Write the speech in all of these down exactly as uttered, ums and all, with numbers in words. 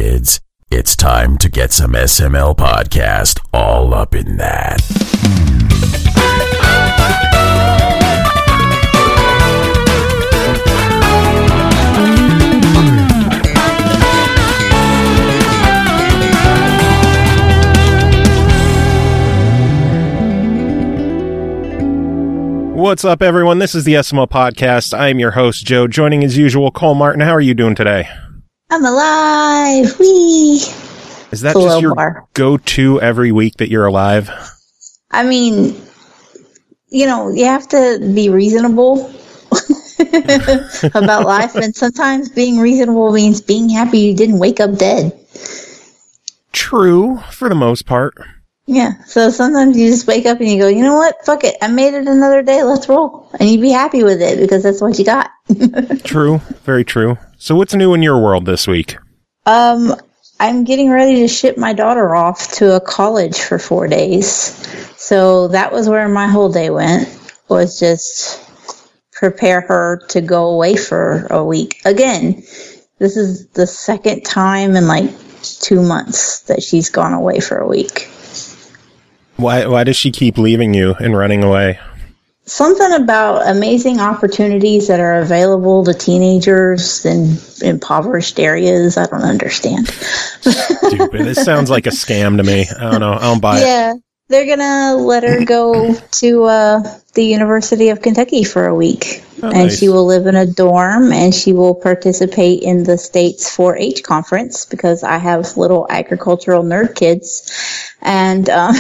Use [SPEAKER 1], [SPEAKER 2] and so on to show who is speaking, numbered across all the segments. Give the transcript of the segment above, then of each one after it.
[SPEAKER 1] kids. It's time to get some S M L podcast all up in that.
[SPEAKER 2] What's up, everyone? This is the S M L Podcast. I am your host, Joe. Joining as usual, Cole Martin. How are you doing today?
[SPEAKER 3] I'm alive. Whee!
[SPEAKER 2] Is that just your bar. go-to every week that you're alive?
[SPEAKER 3] I mean, you know, you have to be reasonable about life, and sometimes being reasonable means being happy you didn't wake up dead.
[SPEAKER 2] True, for the most part.
[SPEAKER 3] Yeah, so sometimes you just wake up and you go, you know what, fuck it, I made it another day, let's roll. And you be happy with it because that's what you got.
[SPEAKER 2] True, very true. So what's new in your world this week?
[SPEAKER 3] Um, I'm getting ready to ship my daughter off to a college for four days. So that was where my whole day went, was just prepare her to go away for a week. Again, this is the second time in like two months that she's gone away for a week.
[SPEAKER 2] Why why does she keep leaving you and running away?
[SPEAKER 3] Something about amazing opportunities that are available to teenagers in impoverished areas. I don't understand.
[SPEAKER 2] Stupid. This sounds like a scam to me. I don't know. I don't buy it.
[SPEAKER 3] Yeah. They're going to let her go to uh, the University of Kentucky for a week. Oh, and nice. She will live in a dorm, and she will participate in the state's four H conference because I have little agricultural nerd kids. And um,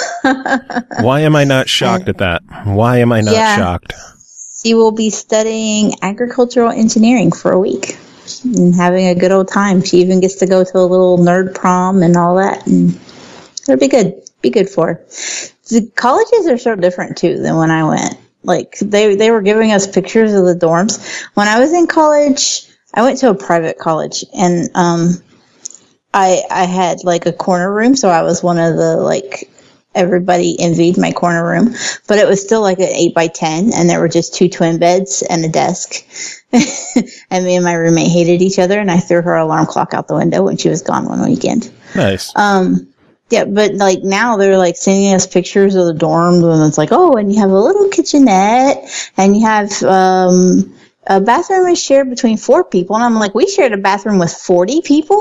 [SPEAKER 2] why am I not shocked at that? Why am I not yeah, shocked?
[SPEAKER 3] She will be studying agricultural engineering for a week and having a good old time. She even gets to go to a little nerd prom and all that. And it'll be good. Be good for her. The colleges are so different too than when I went. Like they they were giving us pictures of the dorms. When I was in college, I went to a private college, and um, I I had like a corner room, so I was one of the like everybody envied my corner room, but it was still like an eight by ten, and there were just two twin beds and a desk. And me and my roommate hated each other, and I threw her alarm clock out the window when she was gone one weekend.
[SPEAKER 2] Nice.
[SPEAKER 3] Um. Yeah, but like now they're like sending us pictures of the dorms, and it's like, oh, and you have a little kitchenette, and you have um, a bathroom is shared between four people, and I'm like, we shared a bathroom with forty people?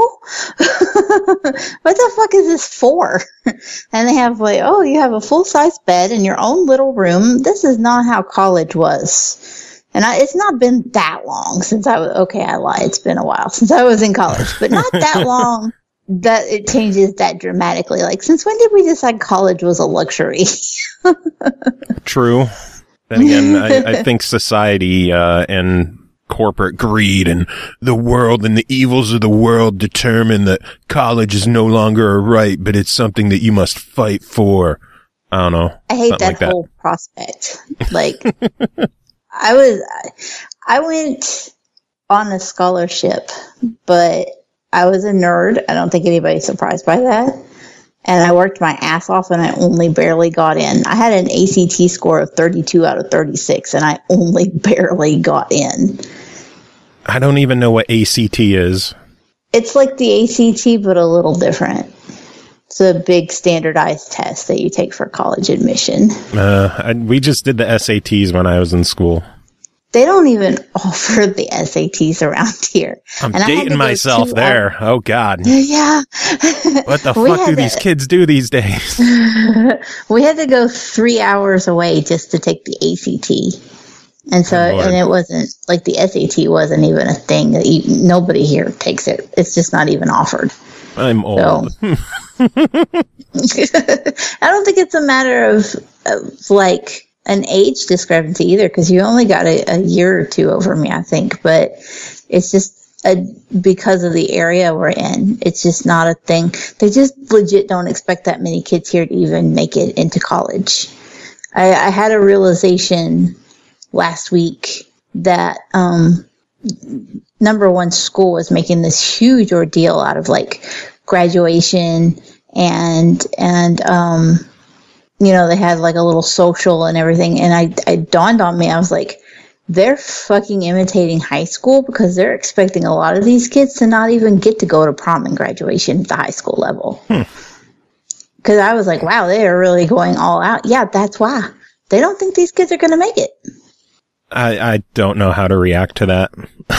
[SPEAKER 3] What the fuck is this for? And they have like, oh, you have a full size bed in your own little room. This is not how college was. And I, it's not been that long since I was, okay, I lied. It's been a while since I was in college, but not that long. That it changes that dramatically. Like, since when did we decide college was a luxury?
[SPEAKER 2] True. Then again, I, I think society uh, and corporate greed and the world and the evils of the world determine that college is no longer a right, but it's something that you must fight for. I don't know.
[SPEAKER 3] I hate that like whole that. prospect. Like, I was, I went on a scholarship, but I was a nerd. I don't think anybody's surprised by that. And I worked my ass off, and I only barely got in. I had an A C T score of thirty-two out of thirty-six, and I only barely got in.
[SPEAKER 2] I don't even know what A C T is.
[SPEAKER 3] It's like the A C T, but a little different. It's a big standardized test that you take for college admission.
[SPEAKER 2] Uh, I, we just did the S A Ts when I was in school.
[SPEAKER 3] They don't even offer the S A Ts around here.
[SPEAKER 2] I'm and dating myself there. Hours. Oh, God.
[SPEAKER 3] Yeah.
[SPEAKER 2] What the fuck do to, these kids do these days?
[SPEAKER 3] We had to go three hours away just to take the A C T. And so, oh, and it wasn't, like the S A T wasn't even a thing. That you, nobody here takes it. It's just not even offered.
[SPEAKER 2] I'm old.
[SPEAKER 3] So, I don't think it's a matter of, of like, an age discrepancy either, because you only got a, a year or two over me, I think. But it's just a, because of the area we're in. It's just not a thing. They just legit don't expect that many kids here to even make it into college. I, I had a realization last week that um, number one, school was making this huge ordeal out of like graduation and and um you know, they had like a little social and everything. And I, it dawned on me, I was like, they're fucking imitating high school because they're expecting a lot of these kids to not even get to go to prom and graduation at the high school level. Because hmm. I was like, wow, they are really going all out. Yeah, that's why. They don't think these kids are going to make it.
[SPEAKER 2] I, I don't know how to react to that.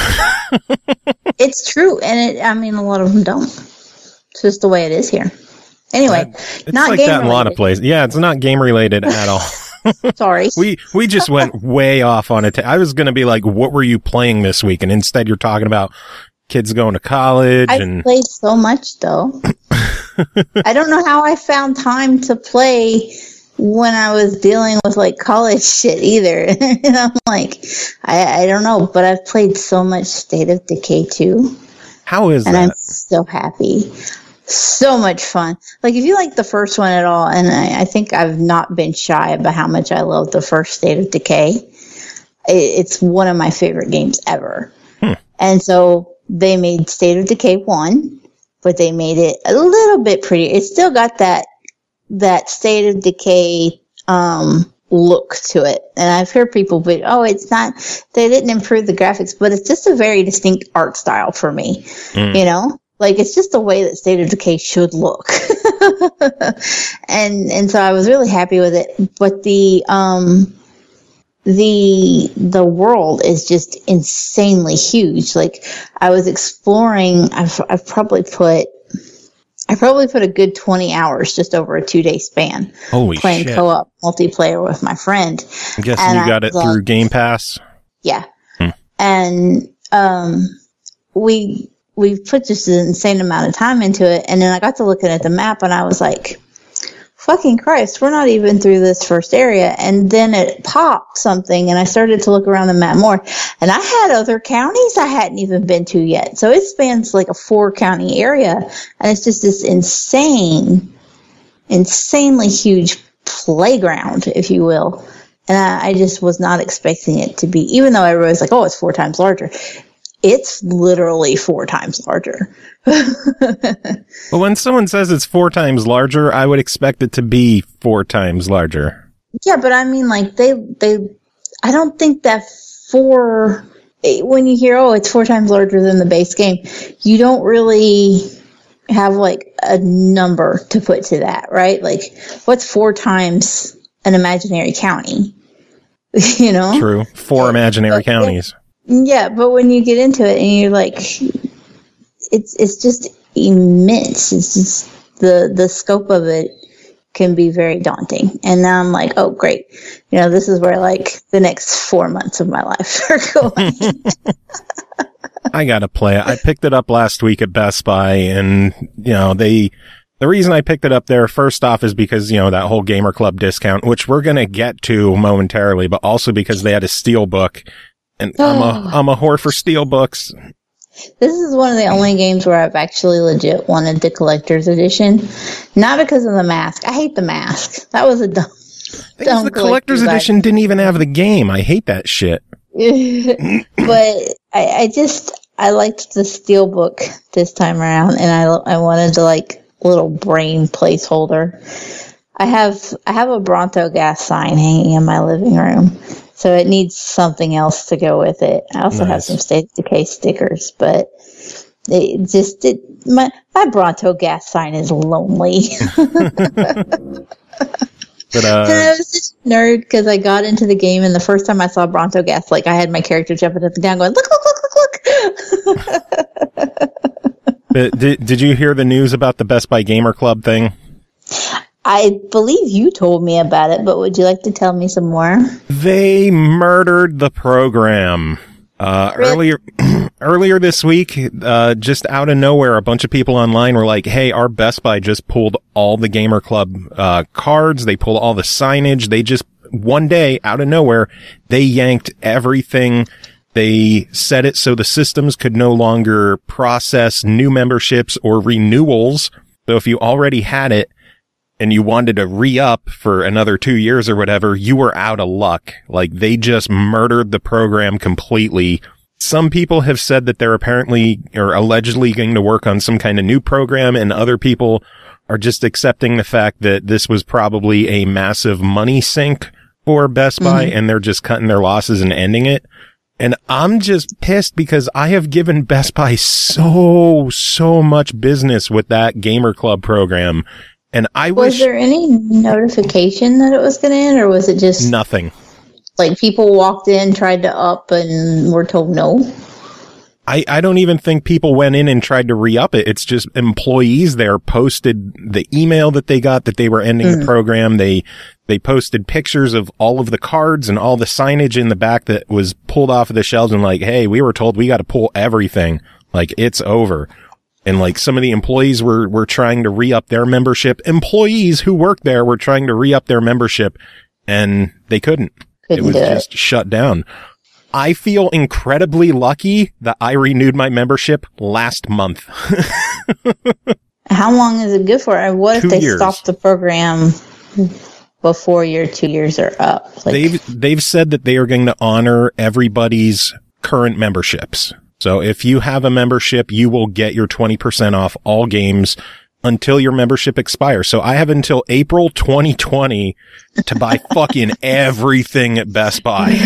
[SPEAKER 3] It's true. And it, I mean, a lot of them don't. It's just the way it is here. Anyway,
[SPEAKER 2] it's
[SPEAKER 3] not
[SPEAKER 2] like
[SPEAKER 3] game
[SPEAKER 2] that in
[SPEAKER 3] related.
[SPEAKER 2] a lot of places. Yeah, it's not game related at all.
[SPEAKER 3] Sorry.
[SPEAKER 2] We we just went way off on it. I was going to be like, what were you playing this week? And instead you're talking about kids going to college.
[SPEAKER 3] I
[SPEAKER 2] and
[SPEAKER 3] played so much, though. I don't know how I found time to play when I was dealing with, like, college shit either. And I'm like, I, I don't know, but I've played so much State of Decay two.
[SPEAKER 2] How is
[SPEAKER 3] and
[SPEAKER 2] that?
[SPEAKER 3] And I'm so happy. So much fun. Like, if you like the first one at all, and I, I think I've not been shy about how much I love the first State of Decay, it, it's one of my favorite games ever. Hmm. And so they made State of Decay one, but they made it a little bit prettier. It's still got that that State of Decay um, look to it. And I've heard people be, oh, it's not, they didn't improve the graphics, but it's just a very distinct art style for me, mm. you know? Like, it's just the way that State of Decay should look. and and so I was really happy with it. But the um the the world is just insanely huge. Like, I was exploring, I've I've probably put I probably put a good twenty hours just over a two day span.
[SPEAKER 2] Holy
[SPEAKER 3] playing
[SPEAKER 2] shit.
[SPEAKER 3] co-op multiplayer with my friend.
[SPEAKER 2] I'm guessing and you got I, it through Game Pass.
[SPEAKER 3] Yeah.
[SPEAKER 2] Hmm.
[SPEAKER 3] And um we we put just an insane amount of time into it, and then I got to looking at the map and I was like, fucking Christ, we're not even through this first area. And then it popped something, and I started to look around the map more. And I had other counties I hadn't even been to yet. So it spans like a four county area, and it's just this insane, insanely huge playground, if you will. And I, I just was not expecting it to be, even though everybody was like, oh, it's four times larger. It's literally four times larger.
[SPEAKER 2] Well, when someone says it's four times larger, I would expect it to be four times larger.
[SPEAKER 3] Yeah, but I mean, like, they, they, I don't think that four, when you hear, oh, it's four times larger than the base game, you don't really have, like, a number to put to that, right? Like, what's four times an imaginary county? You know?
[SPEAKER 2] True. Four imaginary but, counties.
[SPEAKER 3] Yeah, but when you get into it and you're like, it's it's just immense. It's just the the scope of it can be very daunting. And now I'm like, oh great, you know, this is where like the next four months of my life are going.
[SPEAKER 2] I gotta play it. I picked it up last week at Best Buy, and you know they. The reason I picked it up there, first off, is because, you know, that whole Gamer Club discount, which we're gonna get to momentarily, but also because they had a Steelbook. And I'm a, I'm a whore for steel books.
[SPEAKER 3] This is one of the only games where I've actually legit wanted the collector's edition. Not because of the mask. I hate the mask. That was a dumb, dumb
[SPEAKER 2] the collector's edition didn't even have the game. I hate that shit.
[SPEAKER 3] But I, I just, I liked the steelbook this time around, and I, I wanted the like little brain placeholder. I have, I have a Bronto gas sign hanging in my living room. So it needs something else to go with it. I also nice. have some State of Decay stickers, but it just it, my my Bronto gas sign is lonely. But uh, and I was such a nerd because I got into the game, and the first time I saw Bronto gas, like I had my character jumping up and down, going look, look, look, look, look.
[SPEAKER 2] did Did you hear the news about the Best Buy Gamer Club thing?
[SPEAKER 3] I believe you told me about it, but would you like to tell me some more?
[SPEAKER 2] They murdered the program. Uh, really? earlier, earlier this week, uh, just out of nowhere, a bunch of people online were like, hey, our Best Buy just pulled all the Gamer Club, uh, cards. They pulled all the signage. They just, one day, out of nowhere, they yanked everything. They set it so the systems could no longer process new memberships or renewals. So if you already had it, and you wanted to re-up for another two years or whatever, you were out of luck. Like, they just murdered the program completely. Some people have said that they're apparently or allegedly going to work on some kind of new program, and other people are just accepting the fact that this was probably a massive money sink for Best Buy,
[SPEAKER 3] Mm-hmm.
[SPEAKER 2] and they're just cutting their losses and ending it. And I'm just pissed because I have given Best Buy so, so much business with that Gamer Club program. And I
[SPEAKER 3] Was
[SPEAKER 2] wish
[SPEAKER 3] there any notification that it was going to end, or was it just
[SPEAKER 2] nothing.
[SPEAKER 3] like people walked in, tried to up, and were told no?
[SPEAKER 2] I, I don't even think people went in and tried to re-up it. It's just employees there posted the email that they got that they were ending
[SPEAKER 3] Mm.
[SPEAKER 2] the program. They, they posted pictures of all of the cards and all the signage in the back that was pulled off of the shelves and like, hey, we were told we got to pull everything. Like, it's over. And like some of the employees were, were trying to re-up their membership. Employees who work there were trying to re-up their membership and they couldn't.
[SPEAKER 3] Couldn't
[SPEAKER 2] it was
[SPEAKER 3] do it.
[SPEAKER 2] just shut down. I feel incredibly lucky that I renewed my membership last month.
[SPEAKER 3] How long is it good for? And what
[SPEAKER 2] Two
[SPEAKER 3] if they
[SPEAKER 2] years.
[SPEAKER 3] stop the program before your two years are up? Like,
[SPEAKER 2] They've, they've said that they are going to honor everybody's current memberships. So if you have a membership, you will get your twenty percent off all games until your membership expires. So I have until April twenty twenty to buy fucking everything at Best Buy.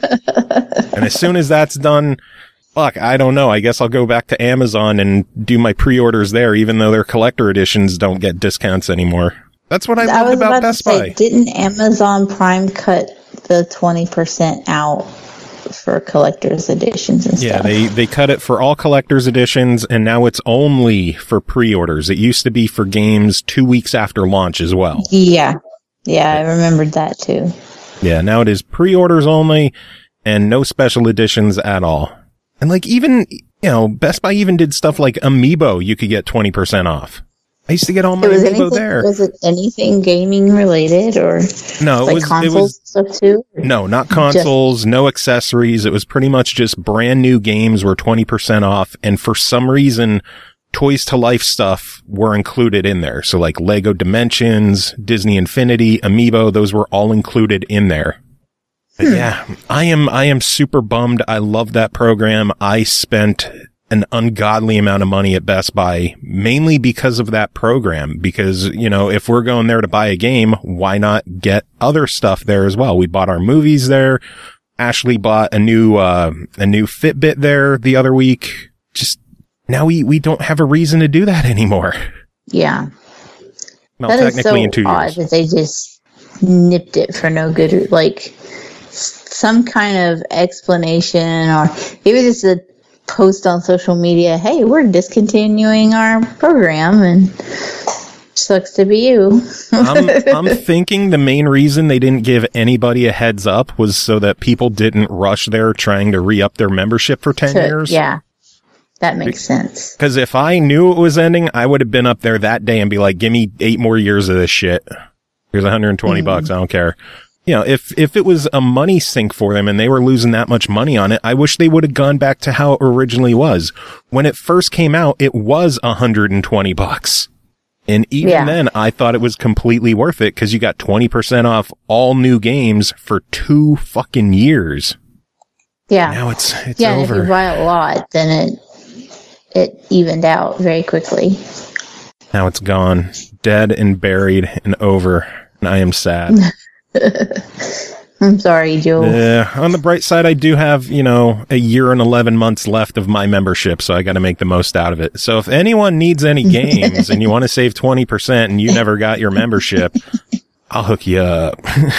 [SPEAKER 2] And as soon as that's done, fuck, I don't know. I guess I'll go back to Amazon and do my pre-orders there, even though their collector editions don't get discounts anymore. That's what I,
[SPEAKER 3] I
[SPEAKER 2] loved
[SPEAKER 3] was
[SPEAKER 2] about,
[SPEAKER 3] about
[SPEAKER 2] Best
[SPEAKER 3] to say,
[SPEAKER 2] Buy.
[SPEAKER 3] didn't Amazon Prime cut the twenty percent out for collector's editions and
[SPEAKER 2] Yeah,
[SPEAKER 3] stuff?
[SPEAKER 2] they, they cut it for all collector's editions, and now it's only for pre-orders. It used to be for games two weeks after launch as well.
[SPEAKER 3] Yeah. Yeah, I remembered that too.
[SPEAKER 2] Yeah, now it is pre-orders only and no special editions at all. And like even, you know, Best Buy even did stuff like Amiibo, you could get twenty percent off. I used to get all my
[SPEAKER 3] It was
[SPEAKER 2] Amiibo
[SPEAKER 3] anything,
[SPEAKER 2] there.
[SPEAKER 3] Was it anything gaming related or
[SPEAKER 2] No, it
[SPEAKER 3] like
[SPEAKER 2] was, it
[SPEAKER 3] consoles
[SPEAKER 2] was,
[SPEAKER 3] stuff too? Or-
[SPEAKER 2] no, not consoles, no accessories. It was pretty much just brand new games were twenty percent off. And for some reason, Toys to Life stuff were included in there. So like Lego Dimensions, Disney Infinity, Amiibo, those were all included in there. But yeah, I am, I am super bummed. I love that program. I spent an ungodly amount of money at Best Buy mainly because of that program. Because, you know, if we're going there to buy a game, why not get other stuff there as well? We bought our movies there. Ashley bought a new, uh, a new Fitbit there the other week. Just now we, we don't have a reason to do that anymore.
[SPEAKER 3] Yeah.
[SPEAKER 2] Well,
[SPEAKER 3] That is
[SPEAKER 2] technically
[SPEAKER 3] so
[SPEAKER 2] in two
[SPEAKER 3] odd
[SPEAKER 2] years.
[SPEAKER 3] that they just nipped it for no good, re- like s- some kind of explanation, or even just a post on social media. Hey, we're discontinuing our program, and sucks to be you.
[SPEAKER 2] I'm, I'm thinking the main reason they didn't give anybody a heads up was so that people didn't rush there trying to re-up their membership for ten
[SPEAKER 3] To-
[SPEAKER 2] years.
[SPEAKER 3] yeah, that makes sense.
[SPEAKER 2] Because if I knew it was ending, I would have been up there that day and be like, give me eight more years of this shit. Here's one hundred twenty
[SPEAKER 3] Mm.
[SPEAKER 2] bucks. I don't care. You know, if, if it was a money sink for them and they were losing that much money on it, I wish they would have gone back to how it originally was. When it first came out, it was one hundred twenty bucks. And even
[SPEAKER 3] Yeah.
[SPEAKER 2] then, I thought it was completely worth it because you got twenty percent off all new games for two fucking years.
[SPEAKER 3] Yeah,
[SPEAKER 2] Now it's, it's
[SPEAKER 3] yeah. And if you
[SPEAKER 2] over.
[SPEAKER 3] buy a lot, then it it evened out very quickly.
[SPEAKER 2] Now it's gone, dead and buried and over. And I am sad.
[SPEAKER 3] I'm sorry, Joe.
[SPEAKER 2] Yeah. On the bright side, I do have, you know, a year and eleven months left of my membership, so I got to make the most out of it. So if anyone needs any games and you want to save twenty percent and you never got your membership, I'll hook you up.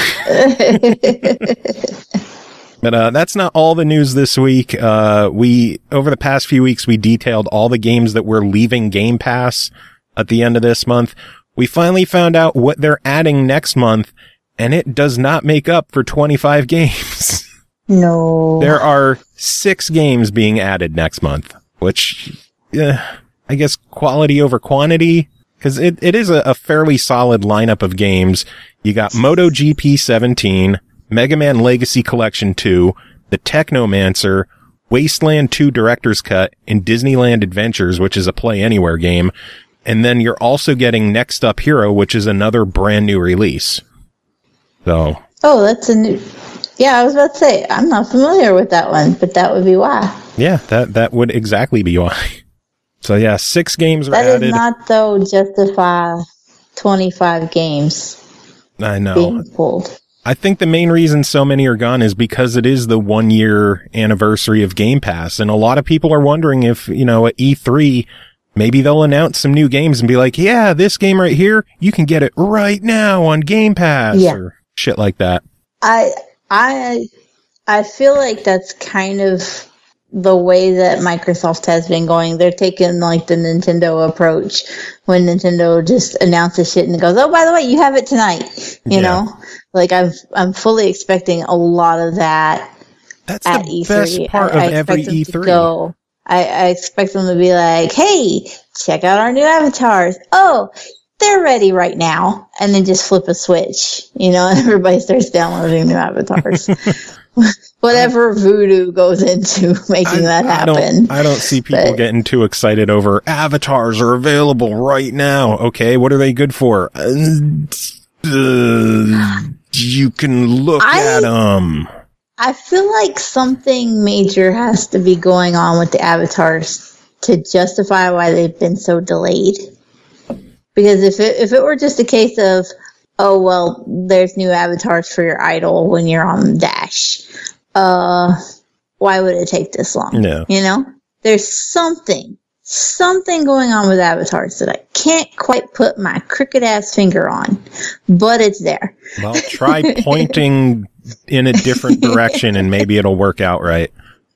[SPEAKER 2] But uh, that's not all the news this week. Uh, we, over the past few weeks, we detailed all the games that were leaving Game Pass at the end of this month. We finally found out what they're adding next month, and it does not make up for twenty-five games.
[SPEAKER 3] No.
[SPEAKER 2] There are six games being added next month, which, uh, I guess quality over quantity, because it, it is a, a fairly solid lineup of games. You got MotoGP seventeen, Mega Man Legacy Collection two, The Technomancer, Wasteland two Director's Cut, and Disneyland Adventures, which is a Play Anywhere game. And then you're also getting Next Up Hero, which is another brand new release. So,
[SPEAKER 3] Oh, that's a new. Yeah, I was about to say I'm not familiar with that one, but that would be why.
[SPEAKER 2] yeah, that, that would exactly be why. So yeah, six games are
[SPEAKER 3] That
[SPEAKER 2] added.
[SPEAKER 3] does not, though, justify twenty-five games
[SPEAKER 2] I know.
[SPEAKER 3] being pulled.
[SPEAKER 2] I think the main reason so many are gone is because it is the one year anniversary of Game Pass. And a lot of people are wondering if, you know, at E three, maybe they'll announce some new games and be like, yeah, this game right here, you can get it right now on Game Pass
[SPEAKER 3] yeah.
[SPEAKER 2] or shit like that.
[SPEAKER 3] I, I, I feel like that's kind of the way that Microsoft has been going. They're taking like the Nintendo approach when Nintendo just announces shit and goes, oh, by the way, you have it tonight. You yeah. know, like I've, I'm fully expecting a lot of that.
[SPEAKER 2] That's at the E three. Best part I, of I every E three.
[SPEAKER 3] Go, I, I expect them to be like, hey, check out our new avatars. Oh, they're ready right now. And then just flip a switch, you know, and everybody starts downloading new avatars. Whatever voodoo goes into making I, that happen.
[SPEAKER 2] I don't, I don't see people but, getting too excited over avatars are available right now. Okay, what are they good for? Uh, uh, you can look I, at them.
[SPEAKER 3] I feel like something major has to be going on with the avatars to justify why they've been so delayed. Because if it, if it were just a case of, oh, well, there's new avatars for your idol when you're on Dash, uh, why would it take this long?
[SPEAKER 2] No.
[SPEAKER 3] You know? There's something, something going on with avatars that I can't quite put my crooked ass finger on, but it's there.
[SPEAKER 2] Well, try pointing in a different direction and maybe it'll work out right.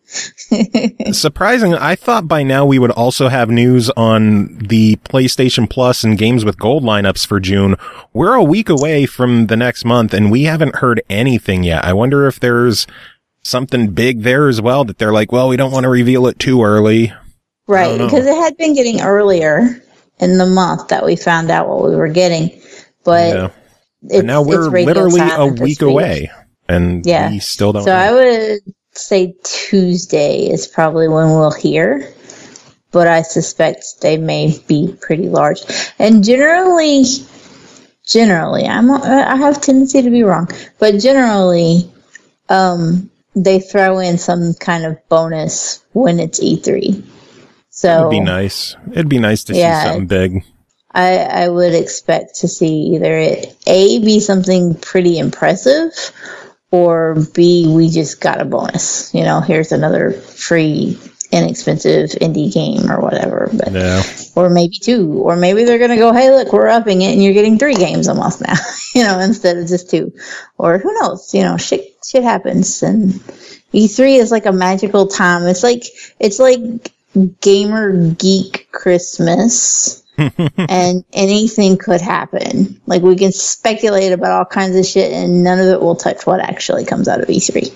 [SPEAKER 2] Surprising, I thought by now we would also have news on the PlayStation Plus and Games with Gold lineups for June. We're a week away from the next month and we haven't heard anything yet. I wonder if there's something big there as well that they're like, well, we don't want to reveal it too early.
[SPEAKER 3] Right, because it had been getting earlier in the month that we found out what we were getting. But
[SPEAKER 2] yeah. it's, now we're literally a week away and
[SPEAKER 3] yeah.
[SPEAKER 2] we still don't
[SPEAKER 3] so
[SPEAKER 2] know.
[SPEAKER 3] I would say Tuesday is probably when we'll hear, but I suspect they may be pretty large. And generally, generally, I'm I have a tendency to be wrong, but generally, um, they throw in some kind of bonus when it's E three. So
[SPEAKER 2] it'd be nice. It'd be nice to
[SPEAKER 3] yeah,
[SPEAKER 2] see something big.
[SPEAKER 3] I I would expect to see either it A be something pretty impressive, or B, we just got a bonus. You know, here's another free, inexpensive indie game or whatever. But,
[SPEAKER 2] yeah.
[SPEAKER 3] Or maybe two. Or maybe they're going to go, hey, look, we're upping it and you're getting three games a month now, you know, instead of just two. Or who knows? You know, shit, shit happens. And E three is like a magical time. It's like, it's like gamer geek Christmas. And anything could happen. Like, we can speculate about all kinds of shit, and none of it will touch what actually comes out of E three.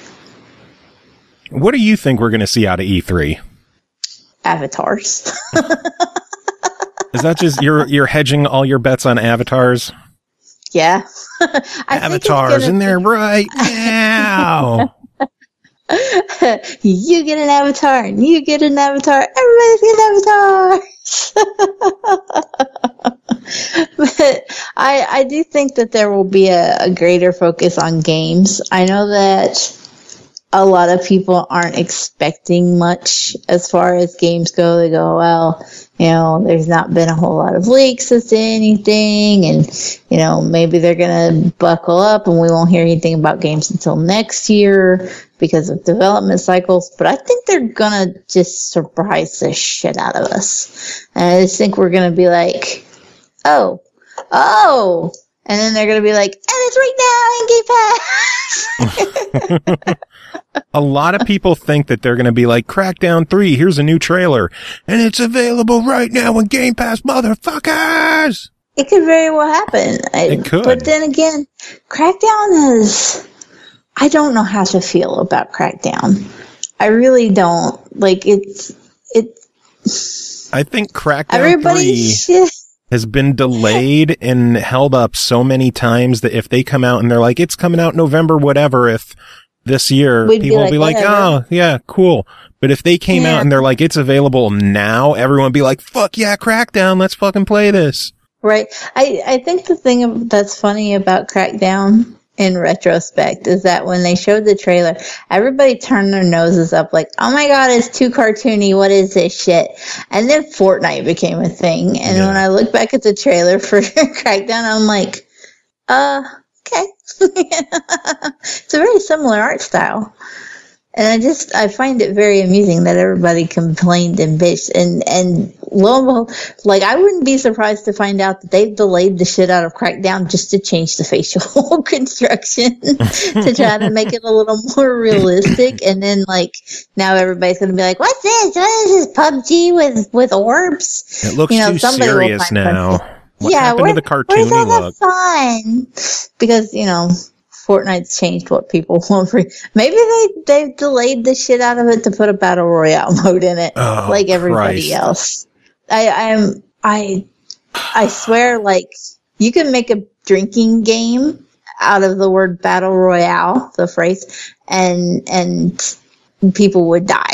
[SPEAKER 2] What do you think we're going to see out of E three?
[SPEAKER 3] Avatars.
[SPEAKER 2] Is that just, you're you're hedging all your bets on avatars?
[SPEAKER 3] Yeah.
[SPEAKER 2] Avatars in there right now.
[SPEAKER 3] You get an avatar, and you get an avatar. Everybody's get an avatar. But I, I do think that there will be a, a greater focus on games. I know that a lot of people aren't expecting much as far as games go. They go, well, you know, there's not been a whole lot of leaks as to anything, and, you know, maybe they're going to buckle up and we won't hear anything about games until next year because of development cycles. But I think they're going to just surprise the shit out of us. And I just think we're going to be like, oh, oh, and then they're going to be like, and it's right now in Game Pass.
[SPEAKER 2] A lot of people think that they're going to be like, Crackdown three, here's a new trailer, and it's available right now in Game Pass, motherfuckers!
[SPEAKER 3] It could very well happen.
[SPEAKER 2] It could.
[SPEAKER 3] But then again, Crackdown is... I don't know how to feel about Crackdown. I really don't. Like, it's... it.
[SPEAKER 2] I think Crackdown three has been delayed and held up so many times that if they come out and they're like, it's coming out November, whatever, if... this year,
[SPEAKER 3] We'd
[SPEAKER 2] people
[SPEAKER 3] be
[SPEAKER 2] will be like,
[SPEAKER 3] whatever.
[SPEAKER 2] oh, yeah, cool. But if they came
[SPEAKER 3] Yeah.
[SPEAKER 2] out and they're like, it's available now, everyone would be like, fuck yeah, Crackdown, let's fucking play this.
[SPEAKER 3] Right. I, I think the thing that's funny about Crackdown in retrospect is that when they showed the trailer, everybody turned their noses up like, oh my god, it's too cartoony, what is this shit? And then Fortnite became a thing. And
[SPEAKER 2] Yeah.
[SPEAKER 3] when I look back at the trailer for Crackdown, I'm like, uh... okay. It's a very similar art style. And I just, I find it very amusing that everybody complained and bitched. And, and lo and behold, like, I wouldn't be surprised to find out that they've delayed the shit out of Crackdown just to change the facial construction to try to make it a little more realistic. And then, like, now everybody's going to be like, what's this? What is this P U B G with, with orbs?
[SPEAKER 2] It looks
[SPEAKER 3] you know,
[SPEAKER 2] too serious now. What
[SPEAKER 3] yeah,
[SPEAKER 2] happened
[SPEAKER 3] where,
[SPEAKER 2] to the cartoony
[SPEAKER 3] where's all
[SPEAKER 2] look?
[SPEAKER 3] the fun? Because, you know, Fortnite's changed what people want for. Maybe they they've delayed the shit out of it to put a battle royale mode in it,
[SPEAKER 2] oh,
[SPEAKER 3] like everybody
[SPEAKER 2] Christ.
[SPEAKER 3] else. I I'm I I swear, like, you can make a drinking game out of the word battle royale, the phrase, and and people would die.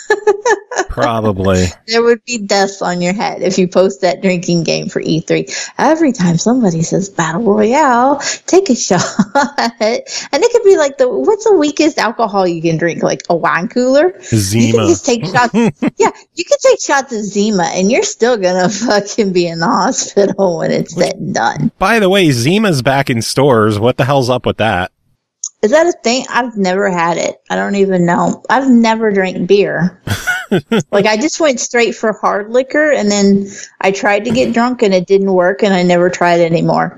[SPEAKER 2] Probably.
[SPEAKER 3] There would be deaths on your head if you post that drinking game for E three. Every time somebody says Battle Royale, take a shot. And it could be like, the what's the weakest alcohol you can drink? Like a wine cooler?
[SPEAKER 2] Zima.
[SPEAKER 3] You can just take shots. Yeah, you can take shots of Zima and you're still going to fucking be in the hospital when it's said and done.
[SPEAKER 2] By the way, Zima's back in stores. What the hell's up with that?
[SPEAKER 3] Is that a thing? I've never had it. I don't even know. I've never drank beer. Like, I just went straight for hard liquor, and then I tried to get drunk, and it didn't work, and I never tried it anymore.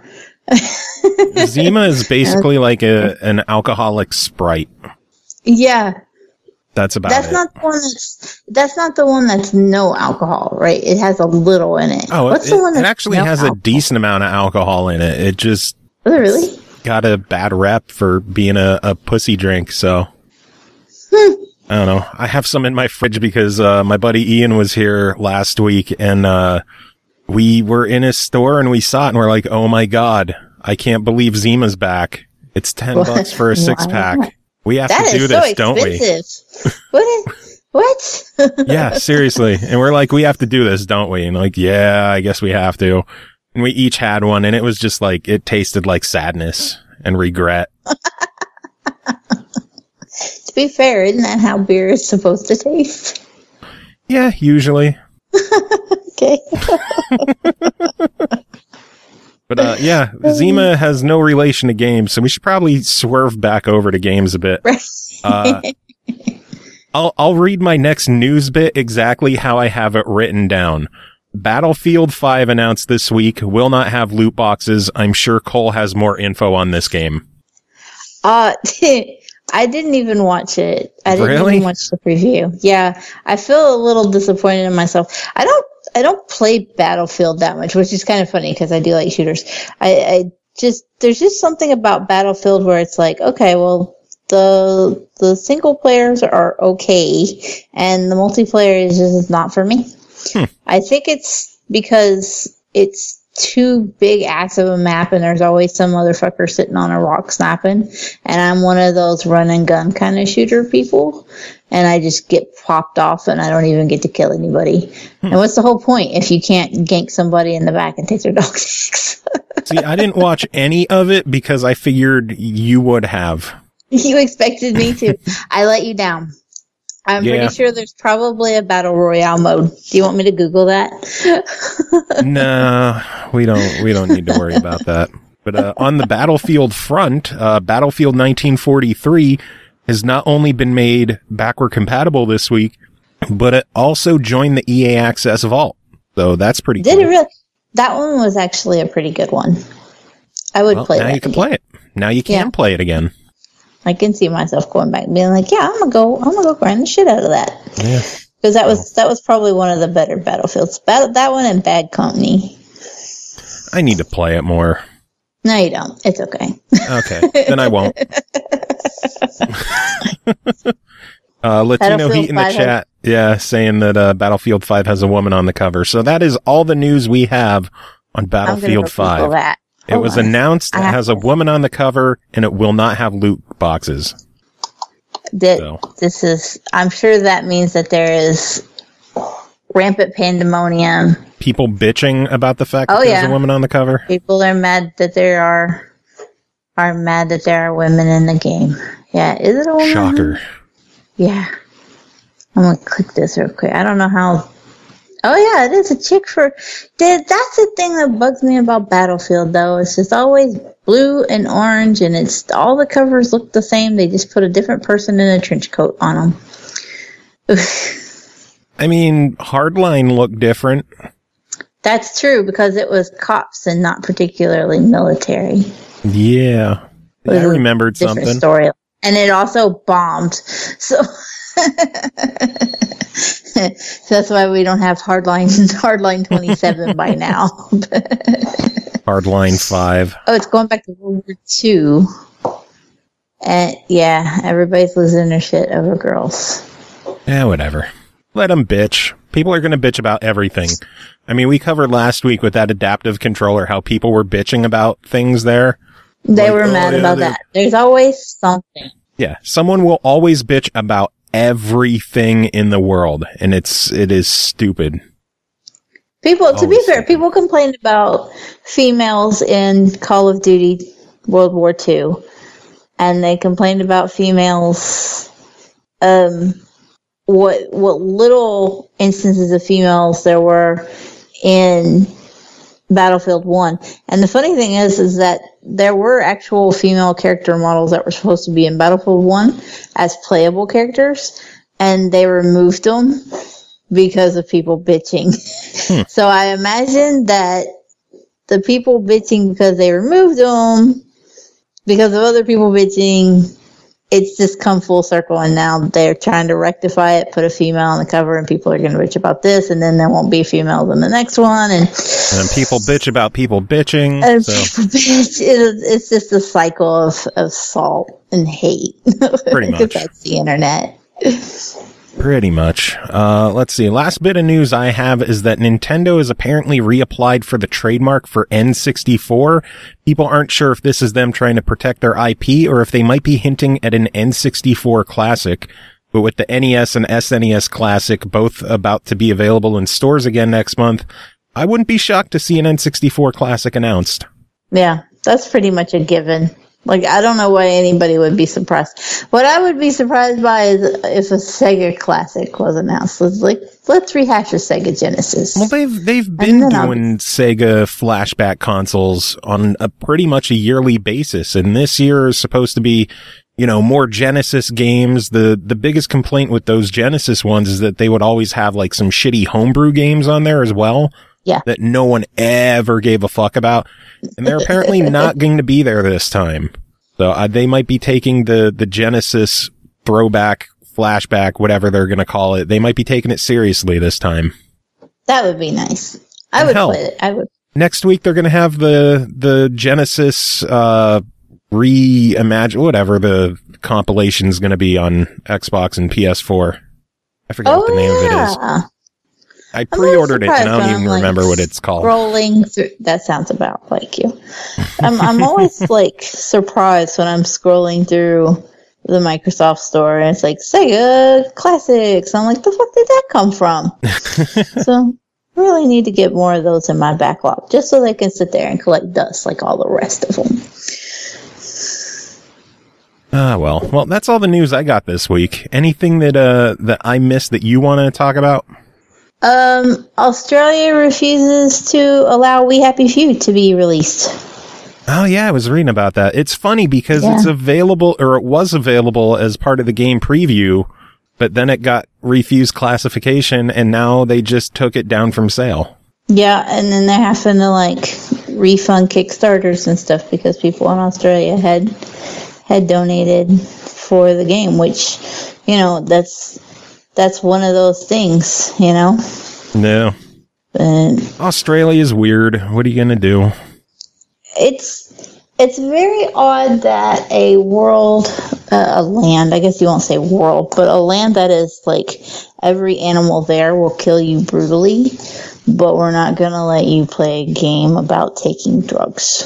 [SPEAKER 2] Zima is basically like a an alcoholic Sprite.
[SPEAKER 3] Yeah.
[SPEAKER 2] That's about
[SPEAKER 3] that's
[SPEAKER 2] it.
[SPEAKER 3] Not the one that's, that's not the one that's no alcohol, right? It has a little in it.
[SPEAKER 2] Oh,
[SPEAKER 3] What's
[SPEAKER 2] it,
[SPEAKER 3] the one that's
[SPEAKER 2] it actually
[SPEAKER 3] no
[SPEAKER 2] has
[SPEAKER 3] alcohol?
[SPEAKER 2] a decent amount of alcohol in it. It just
[SPEAKER 3] Is it really?
[SPEAKER 2] got a bad rep for being a, a pussy drink, so
[SPEAKER 3] Hmm.
[SPEAKER 2] I don't know. I have some in my fridge because uh, my buddy Ian was here last week, and uh, we were in his store and we saw it and we're like, oh my God, I can't believe Zima's back. It's ten
[SPEAKER 3] What?
[SPEAKER 2] bucks for a six pack.
[SPEAKER 3] Wow.
[SPEAKER 2] We have
[SPEAKER 3] That
[SPEAKER 2] to do
[SPEAKER 3] is
[SPEAKER 2] this,
[SPEAKER 3] so
[SPEAKER 2] don't we?
[SPEAKER 3] expensive. What? Is, what?
[SPEAKER 2] Yeah, seriously. And we're like, we have to do this, don't we? And like, yeah, I guess we have to. And we each had one, and it was just like, it tasted like sadness and regret.
[SPEAKER 3] To be fair, isn't that how beer is supposed to taste?
[SPEAKER 2] Yeah, usually.
[SPEAKER 3] Okay.
[SPEAKER 2] But uh, yeah, Zima has no relation to games, so we should probably swerve back over to games a bit. Uh, I'll I'll read my next news bit exactly how I have it written down. Battlefield five announced this week will not have loot boxes. I'm sure Cole has more info on this game.
[SPEAKER 3] Uh, I didn't even watch it. I didn't
[SPEAKER 2] Really?
[SPEAKER 3] even watch the preview. Yeah, I feel a little disappointed in myself. I don't. I don't play Battlefield that much, which is kind of funny because I do like shooters. I, I just there's just something about Battlefield where it's like, okay, well, the the single players are okay, and the multiplayer is just not for me.
[SPEAKER 2] Hmm.
[SPEAKER 3] I think it's because it's too big acts of a map, and there's always some motherfucker sitting on a rock snapping, and I'm one of those run and gun kind of shooter people, and I just get popped off and I don't even get to kill anybody. Hmm. And what's the whole point if you can't gank somebody in the back and take their dog tags?
[SPEAKER 2] See, I didn't watch any of it because I figured you would have.
[SPEAKER 3] You expected me to. I let you down. I'm
[SPEAKER 2] Yeah.
[SPEAKER 3] pretty sure there's probably a battle royale mode. Do you want me to Google that?
[SPEAKER 2] No, we don't. We don't need to worry about that. But uh, on the Battlefield front, uh, Battlefield nineteen forty-three has not only been made backward compatible this week, but it also joined the E A Access Vault. So that's pretty.
[SPEAKER 3] Did
[SPEAKER 2] cool.
[SPEAKER 3] it really? That one was actually a pretty good one. I would
[SPEAKER 2] Well,
[SPEAKER 3] play
[SPEAKER 2] now
[SPEAKER 3] that
[SPEAKER 2] you can
[SPEAKER 3] again.
[SPEAKER 2] play it. Now you can
[SPEAKER 3] Yeah.
[SPEAKER 2] play it again.
[SPEAKER 3] I can see myself going back and being like, yeah, I'm gonna go, I'm gonna go grind the shit out of that.
[SPEAKER 2] Yeah.
[SPEAKER 3] Because that was that was probably one of the better Battlefields. Bat- that one and Bad Company.
[SPEAKER 2] I need to play it more.
[SPEAKER 3] No, you don't. It's okay.
[SPEAKER 2] Okay, then I won't. uh, Latino
[SPEAKER 3] Battlefield
[SPEAKER 2] Heat in the
[SPEAKER 3] five
[SPEAKER 2] chat, yeah, saying that uh, Battlefield five has a woman on the cover. So that is all the news we have on
[SPEAKER 3] I'm gonna go
[SPEAKER 2] Battlefield
[SPEAKER 3] Google
[SPEAKER 2] five.
[SPEAKER 3] that.
[SPEAKER 2] It
[SPEAKER 3] Hold
[SPEAKER 2] was
[SPEAKER 3] on.
[SPEAKER 2] announced
[SPEAKER 3] I
[SPEAKER 2] it
[SPEAKER 3] have
[SPEAKER 2] has a
[SPEAKER 3] to-
[SPEAKER 2] woman on the cover, and it will not have loot boxes.
[SPEAKER 3] That
[SPEAKER 2] So.
[SPEAKER 3] this is. I'm sure that means that there is rampant pandemonium.
[SPEAKER 2] People bitching about the fact
[SPEAKER 3] Oh,
[SPEAKER 2] that there's
[SPEAKER 3] yeah.
[SPEAKER 2] a woman on the cover.
[SPEAKER 3] People are mad that there are are mad that there are women in the game. Yeah, is it a woman?
[SPEAKER 2] Shocker.
[SPEAKER 3] Yeah. I'm gonna click this real quick. I don't know how Oh yeah, it is a chick for. That's the thing that bugs me about Battlefield, though. It's just always blue and orange, and it's all the covers look the same. They just put a different person in a trench coat on them.
[SPEAKER 2] I mean, Hardline looked different.
[SPEAKER 3] That's true because it was cops and not particularly military.
[SPEAKER 2] Yeah, I remembered something.
[SPEAKER 3] Story, and it also bombed. So. So that's why we don't have Hardline Hardline twenty-seven by now.
[SPEAKER 2] Hardline five.
[SPEAKER 3] Oh, it's going back to World War Two. And yeah, everybody's losing their shit over girls.
[SPEAKER 2] Yeah, whatever. Let them bitch. People are going to bitch about everything. I mean, we covered last week with that adaptive controller how people were bitching about things there.
[SPEAKER 3] They
[SPEAKER 2] like,
[SPEAKER 3] were
[SPEAKER 2] oh,
[SPEAKER 3] mad
[SPEAKER 2] yeah,
[SPEAKER 3] about that. There's always something.
[SPEAKER 2] Yeah, someone will always bitch about everything in the world, and it's it is stupid.
[SPEAKER 3] People, to
[SPEAKER 2] Always
[SPEAKER 3] be fair,
[SPEAKER 2] stupid.
[SPEAKER 3] people complained about females in Call of Duty World War Two, and they complained about females. Um, what what little instances of females there were in Battlefield One, and the funny thing is, is that there were actual female character models that were supposed to be in Battlefield One as playable characters, and they removed them because of people bitching. Hmm. So I imagine that the people bitching because they removed them, because of other people bitching, it's just come full circle, and now they're trying to rectify it, put a female on the cover, and people are going to bitch about this, and then there won't be females in the next one, and
[SPEAKER 2] and people bitch about people bitching.
[SPEAKER 3] And
[SPEAKER 2] so.
[SPEAKER 3] people bitch. It, it's just a cycle of, of salt and hate.
[SPEAKER 2] Pretty much.
[SPEAKER 3] That's the internet.
[SPEAKER 2] Pretty much. Uh, let's see. Last bit of news I have is that Nintendo has apparently reapplied for the trademark for N sixty-four. People aren't sure if this is them trying to protect their I P or if they might be hinting at an N sixty-four classic. But with the N E S and S N E S Classic both about to be available in stores again next month, I wouldn't be shocked to see an N sixty-four Classic announced.
[SPEAKER 3] Yeah, that's pretty much a given. Like, I don't know why anybody would be surprised. What I would be surprised by is if a Sega Classic was announced. It's like, let's rehash the Sega Genesis.
[SPEAKER 2] Well, they've they've been doing Sega flashback consoles on a pretty much a yearly basis, and this year is supposed to be, you know, more Genesis games. The the biggest complaint with those Genesis ones is that they would always have like some shitty homebrew games on there as well.
[SPEAKER 3] Yeah.
[SPEAKER 2] That no one ever gave a fuck about. And they're apparently not going to be there this time. So uh, they might be taking the, the Genesis throwback, flashback, whatever they're going to call it. They might be taking it seriously this time.
[SPEAKER 3] That would be nice. I
[SPEAKER 2] And
[SPEAKER 3] would
[SPEAKER 2] hell,
[SPEAKER 3] play it. I would.
[SPEAKER 2] Next week they're going to have the, the Genesis, uh, reimagine, whatever the compilation's going to be on Xbox and P S four. I forget
[SPEAKER 3] Oh,
[SPEAKER 2] what the name
[SPEAKER 3] yeah.
[SPEAKER 2] of it is. I pre-ordered it, and I don't even
[SPEAKER 3] like,
[SPEAKER 2] remember what it's called.
[SPEAKER 3] Scrolling through, that sounds about like you. I'm, I'm always like surprised when I'm scrolling through the Microsoft store, and it's like Sega Classics. I'm like, the fuck did that come from? So, I really need to get more of those in my backlog, just so they can sit there and collect dust like all the rest of them.
[SPEAKER 2] Ah, well, well, that's all the news I got this week. Anything that uh that I missed that you want to talk about?
[SPEAKER 3] Um, Australia refuses to allow We Happy Few to be released.
[SPEAKER 2] Oh yeah, I was reading about that. It's funny because
[SPEAKER 3] Yeah.
[SPEAKER 2] it's available, or it was available as part of the game preview, but then it got refused classification, and now they just took it down from sale.
[SPEAKER 3] Yeah, and then they're having to like refund Kickstarters and stuff because people in Australia had had donated for the game, which, you know, that's that's one of those things, you know.
[SPEAKER 2] No.
[SPEAKER 3] And
[SPEAKER 2] Australia's weird. What are you gonna do?
[SPEAKER 3] it's it's very odd that a world, uh, a land, I guess you won't say world, but a land that is like every animal there will kill you brutally, but we're not going to let you play a game about taking drugs.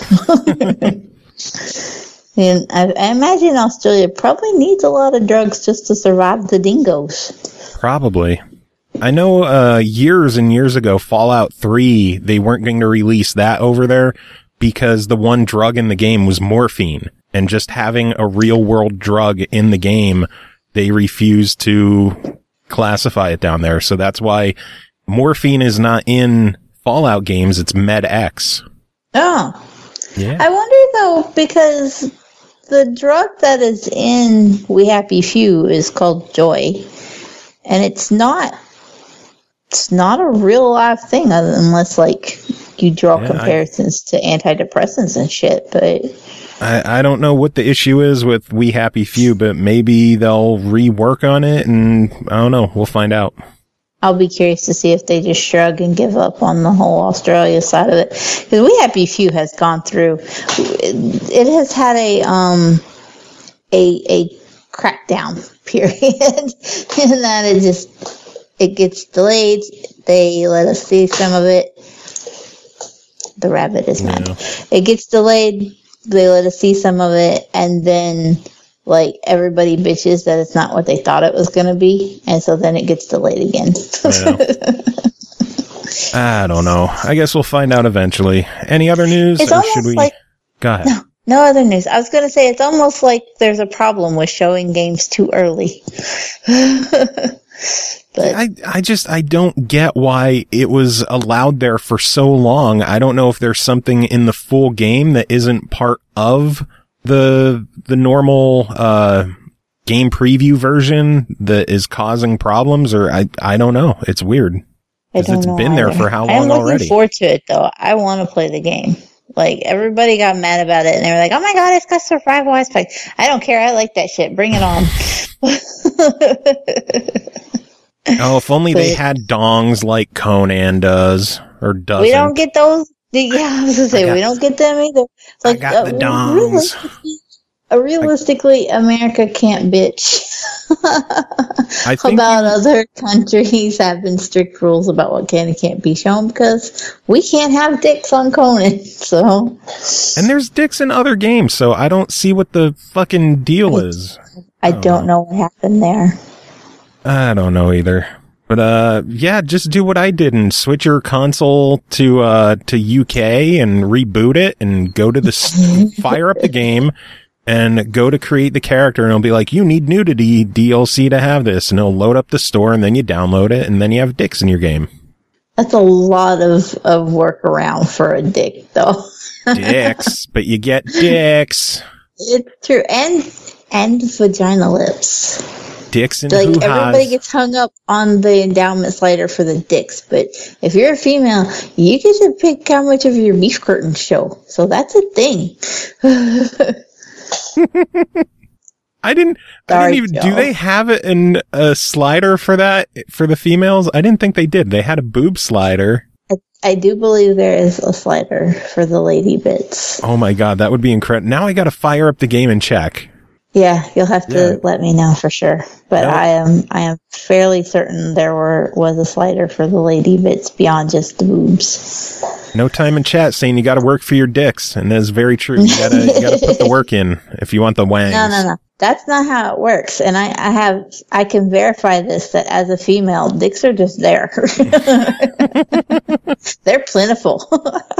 [SPEAKER 3] And I, I imagine Australia probably needs a lot of drugs just to survive the dingoes.
[SPEAKER 2] Probably. I know uh years and years ago, Fallout three, they weren't going to release that over there because the one drug in the game was morphine. And just having a real world drug in the game, they refused to classify it down there. So that's why morphine is not in Fallout games. It's Med-X.
[SPEAKER 3] Oh.
[SPEAKER 2] Yeah.
[SPEAKER 3] I wonder, though, because the drug that is in We Happy Few is called Joy. And it's not, it's not a real live thing other unless, like, you draw
[SPEAKER 2] yeah,
[SPEAKER 3] comparisons I, to antidepressants and shit, but...
[SPEAKER 2] I, I don't know what the issue is with We Happy Few, but maybe they'll rework on it, and I don't know. We'll find out.
[SPEAKER 3] I'll be curious to see if they just shrug and give up on the whole Australia side of it. Because We Happy Few has gone through, it has had a um a a crackdown period, and that it just it gets delayed. They let us see some of it. The rabbit is mad. Yeah. It gets delayed. They let us see some of it, and then like everybody bitches that it's not what they thought it was going to be, and so then it gets delayed again.
[SPEAKER 2] Yeah. I don't know. I guess we'll find out eventually. Any other news?
[SPEAKER 3] It's
[SPEAKER 2] or
[SPEAKER 3] almost
[SPEAKER 2] should we
[SPEAKER 3] like
[SPEAKER 2] go ahead.
[SPEAKER 3] No, no other news. I was going to say it's almost like there's a problem with showing games too early. But
[SPEAKER 2] I, I just, I don't get why it was allowed there for so long. I don't know if there's something in the full game that isn't part of the, the normal, uh, game preview version that is causing problems, or I, I don't know. It's weird.
[SPEAKER 3] I don't
[SPEAKER 2] it's
[SPEAKER 3] know
[SPEAKER 2] been
[SPEAKER 3] either.
[SPEAKER 2] there for how long
[SPEAKER 3] I'm looking
[SPEAKER 2] already?
[SPEAKER 3] forward to it though. I want to play the game. Like, everybody got mad about it, and they were like, oh my god, it's got survival aspects. I don't care. I like that shit. Bring it on.
[SPEAKER 2] Oh, if only
[SPEAKER 3] but
[SPEAKER 2] they had dongs like Conan does, or doesn't.
[SPEAKER 3] We don't get those. Yeah, I was going to say, got, we don't get them either. Like,
[SPEAKER 2] I got the
[SPEAKER 3] uh,
[SPEAKER 2] dongs.
[SPEAKER 3] Realistically, uh, realistically I, America can't bitch
[SPEAKER 2] I think
[SPEAKER 3] about
[SPEAKER 2] you,
[SPEAKER 3] other countries having strict rules about what can and can't be shown, because we can't have dicks on Conan, so.
[SPEAKER 2] And there's dicks in other games, so I don't see what the fucking deal
[SPEAKER 3] I,
[SPEAKER 2] is.
[SPEAKER 3] I don't, don't know. know what happened there.
[SPEAKER 2] I don't know either. But, uh, yeah, just do what I did and switch your console to, uh, to U K and reboot it and go to the, fire up the game and go to create the character, and it'll be like, you need nudity D L C to have this, and it'll load up the store, and then you download it, and then you have dicks in your game.
[SPEAKER 3] That's a lot of, of workaround for a dick, though.
[SPEAKER 2] Dicks, but you get dicks.
[SPEAKER 3] It's true. And, and vagina lips.
[SPEAKER 2] Dicks and
[SPEAKER 3] like
[SPEAKER 2] hoo-has.
[SPEAKER 3] Everybody gets hung up on the endowment slider for the dicks, but if you're a female, you get to pick how much of your beef curtains show. So that's a thing.
[SPEAKER 2] I didn't.
[SPEAKER 3] Sorry,
[SPEAKER 2] I didn't even.
[SPEAKER 3] Joe.
[SPEAKER 2] Do they have it in a slider for that for the females? I didn't think they did. They had a boob slider.
[SPEAKER 3] I, I do believe there is a slider for the lady bits.
[SPEAKER 2] Oh my god, that would be incredible. Now I got to fire up the game and check.
[SPEAKER 3] Yeah, you'll have to
[SPEAKER 2] Yeah.
[SPEAKER 3] let me know for sure. But
[SPEAKER 2] Nope.
[SPEAKER 3] I am I am fairly certain there were was a slider for the lady bits beyond just the boobs.
[SPEAKER 2] No time in chat saying you got to work for your dicks, and that's very true. You gotta you gotta put the work in if you want the wangs.
[SPEAKER 3] No, no, no. That's not how it works. And I, I have I can verify this, that as a female, dicks are just there. They're plentiful.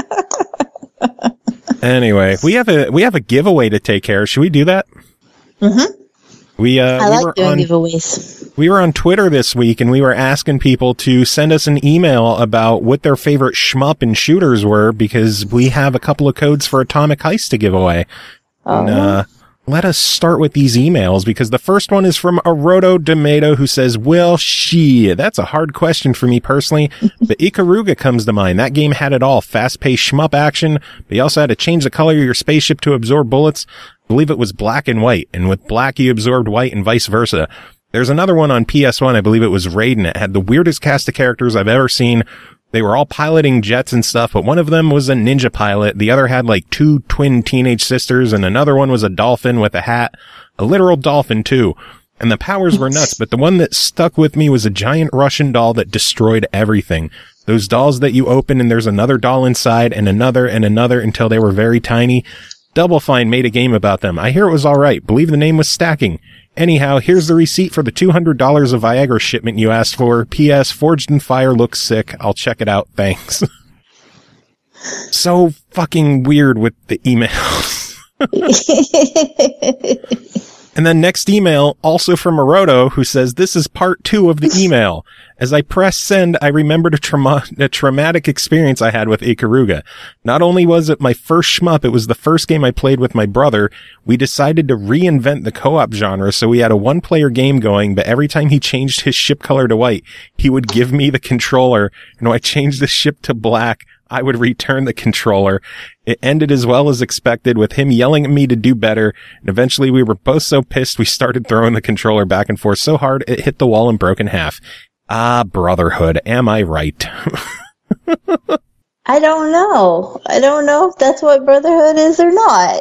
[SPEAKER 2] Anyway, we have a we have a giveaway to take care of. Should we do that?
[SPEAKER 3] Mm-hmm.
[SPEAKER 2] We uh
[SPEAKER 3] I
[SPEAKER 2] we
[SPEAKER 3] like
[SPEAKER 2] were
[SPEAKER 3] doing
[SPEAKER 2] on,
[SPEAKER 3] giveaways.
[SPEAKER 2] We were on Twitter this week, and we were asking people to send us an email about what their favorite shmup and shooters were, because we have a couple of codes for Atomic Heist to give away.
[SPEAKER 3] Oh.
[SPEAKER 2] And, uh, let us start with these emails, because the first one is from Aroto Tomato, who says, well, she, that's a hard question for me personally, but Ikaruga comes to mind. That game had it all. Fast-paced shmup action, but you also had to change the color of your spaceship to absorb bullets. I believe it was black and white, and with black you absorbed white and vice versa. There's another one on P S one, I believe it was Raiden. It had the weirdest cast of characters I've ever seen. They were all piloting jets and stuff, but one of them was a ninja pilot. The other had like two twin teenage sisters, and another one was a dolphin with a hat. A literal dolphin too. And the powers were nuts, but the one that stuck with me was a giant Russian doll that destroyed everything. Those dolls that you open and there's another doll inside and another and another until they were very tiny. Double Fine made a game about them. I hear it was alright. Believe the name was Stacking. Anyhow, here's the receipt for the two hundred dollars of Viagra shipment you asked for. P S. Forged in Fire looks sick. I'll check it out. Thanks. So fucking weird with the emails. And then next email, also from Maroto, who says, this is part two of the email. As I pressed send, I remembered a, trauma- a traumatic experience I had with Ikaruga. Not only was it my first shmup, it was the first game I played with my brother. We decided to reinvent the co-op genre, so we had a one-player game going, but every time he changed his ship color to white, he would give me the controller, and when I changed the ship to black, I would return the controller. It ended as well as expected, with him yelling at me to do better, and eventually we were both so pissed we started throwing the controller back and forth so hard it hit the wall and broke in half. Ah, brotherhood, am I right?
[SPEAKER 3] I don't know. I don't know if that's what brotherhood is or not.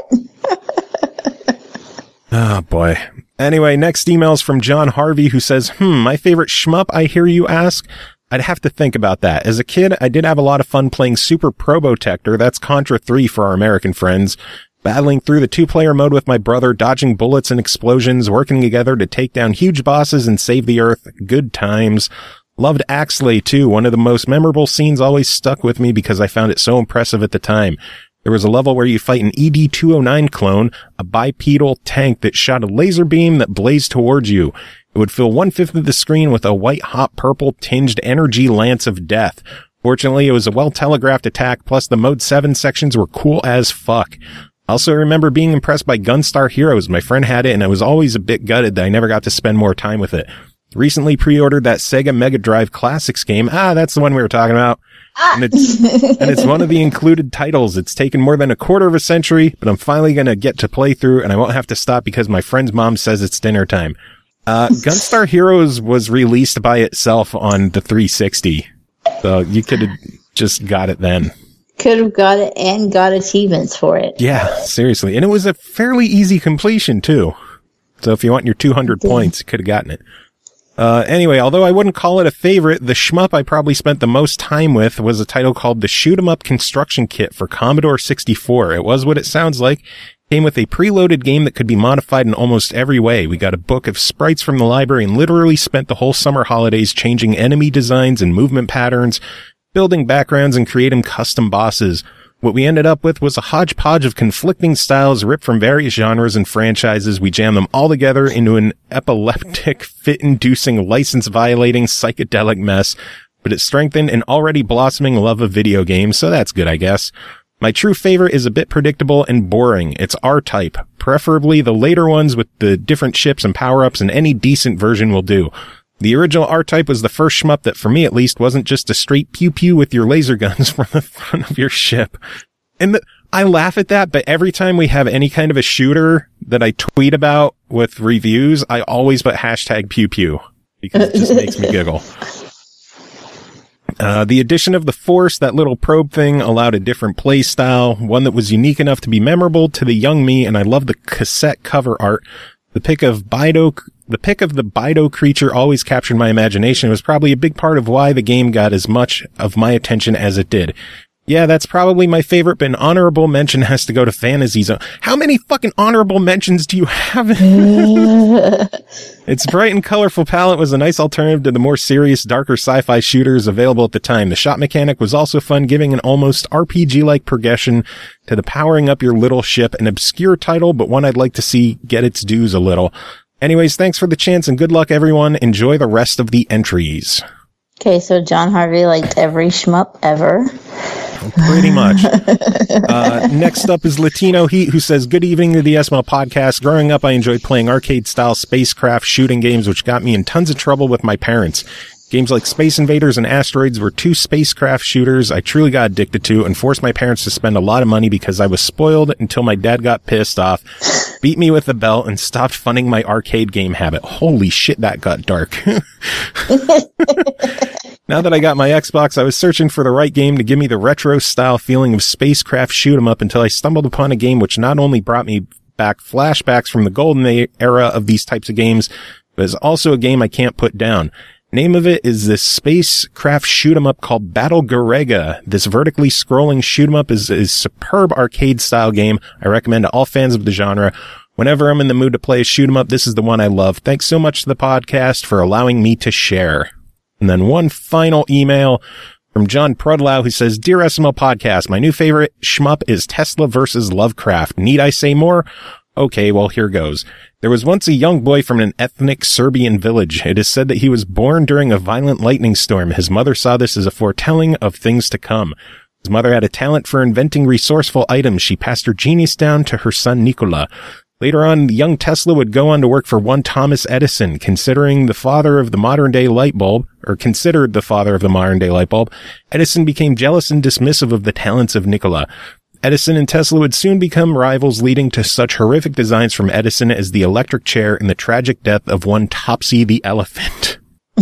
[SPEAKER 2] Oh, boy. Anyway, next email's from John Harvey, who says, hmm, my favorite shmup, I hear you ask? I'd have to think about that. As a kid, I did have a lot of fun playing Super Probotector, that's Contra three for our American friends, battling through the two-player mode with my brother, dodging bullets and explosions, working together to take down huge bosses and save the Earth. Good times. Loved Axley, too. One of the most memorable scenes always stuck with me because I found it so impressive at the time. There was a level where you fight an E D two oh nine clone, a bipedal tank that shot a laser beam that blazed towards you. It would fill one-fifth of the screen with a white, hot, purple-tinged energy lance of death. Fortunately, it was a well-telegraphed attack, plus the Mode seven sections were cool as fuck. I also remember being impressed by Gunstar Heroes. My friend had it, and I was always a bit gutted that I never got to spend more time with it. Recently pre-ordered that Sega Mega Drive Classics game. Ah, that's the one we were talking about. Ah. And it's, and it's one of the included titles. It's taken more than a quarter of a century, but I'm finally going to get to play through, and I won't have to stop because my friend's mom says it's dinner time. Uh, Gunstar Heroes was released by itself on the three sixty. So you could have just got it then.
[SPEAKER 3] Could have got it and got achievements for it.
[SPEAKER 2] Yeah, seriously. And it was a fairly easy completion, too. So if you want your two hundred yeah. points, you could have gotten it. Uh, anyway, although I wouldn't call it a favorite, the shmup I probably spent the most time with was a title called the Shoot 'em Up Construction Kit for Commodore sixty-four. It was what it sounds like. Came with a preloaded game that could be modified in almost every way. We got a book of sprites from the library and literally spent the whole summer holidays changing enemy designs and movement patterns, building backgrounds, and creating custom bosses. What we ended up with was a hodgepodge of conflicting styles ripped from various genres and franchises. We jammed them all together into an epileptic, fit-inducing, license-violating, psychedelic mess, but it strengthened an already blossoming love of video games, so that's good, I guess. My true favorite is a bit predictable and boring. It's R-Type, preferably the later ones with the different ships and power-ups, and any decent version will do. The original R-Type was the first shmup that, for me at least, wasn't just a straight pew-pew with your laser guns from the front of your ship. And the, I laugh at that, but every time we have any kind of a shooter that I tweet about with reviews, I always put hashtag pew-pew, because it just makes me giggle. Uh, the addition of the Force, that little probe thing, allowed a different play style, one that was unique enough to be memorable to the young me, and I love the cassette cover art. The pic of Bido, the pic of the Bido creature always captured my imagination. It was probably a big part of why the game got as much of my attention as it did. Yeah, that's probably my favorite, but an honorable mention has to go to Fantasy Zone. How many fucking honorable mentions do you have? Its bright and colorful palette was a nice alternative to the more serious, darker sci-fi shooters available at the time. The shot mechanic was also fun, giving an almost R P G-like progression to the powering up your little ship. An obscure title, but one I'd like to see get its dues a little. Anyways, thanks for the chance and good luck, everyone. Enjoy the rest of the entries.
[SPEAKER 3] Okay, so John Harvey liked every shmup ever.
[SPEAKER 2] Pretty much. Uh, next up is Latino Heat, who says, good evening to the S M L podcast. Growing up, I enjoyed playing arcade-style spacecraft shooting games, which got me in tons of trouble with my parents. Games like Space Invaders and Asteroids were two spacecraft shooters I truly got addicted to and forced my parents to spend a lot of money because I was spoiled until my dad got pissed off, beat me with the belt, and stopped funding my arcade game habit. Holy shit, that got dark. Now that I got my Xbox, I was searching for the right game to give me the retro-style feeling of spacecraft shoot-'em-up until I stumbled upon a game which not only brought me back flashbacks from the golden era of these types of games, but is also a game I can't put down. Name of it is this spacecraft shoot-'em-up called Battle Garega. This vertically scrolling shoot-'em-up is a superb arcade-style game I recommend to all fans of the genre. Whenever I'm in the mood to play a shoot-'em-up, this is the one I love. Thanks so much to the podcast for allowing me to share. And then one final email from John Prudlow, who says, Dear S M L Podcast, my new favorite shmup is Tesla versus Lovecraft. Need I say more? Okay, well, here goes. There was once a young boy from an ethnic Serbian village. It is said that he was born during a violent lightning storm. His mother saw this as a foretelling of things to come. His mother had a talent for inventing resourceful items. She passed her genius down to her son, Nikola. Later on, young Tesla would go on to work for one Thomas Edison, considering the father of the modern-day light bulb, or considered the father of the modern-day light bulb. Edison became jealous and dismissive of the talents of Nikola. Edison and Tesla would soon become rivals, leading to such horrific designs from Edison as the electric chair and the tragic death of one Topsy the elephant.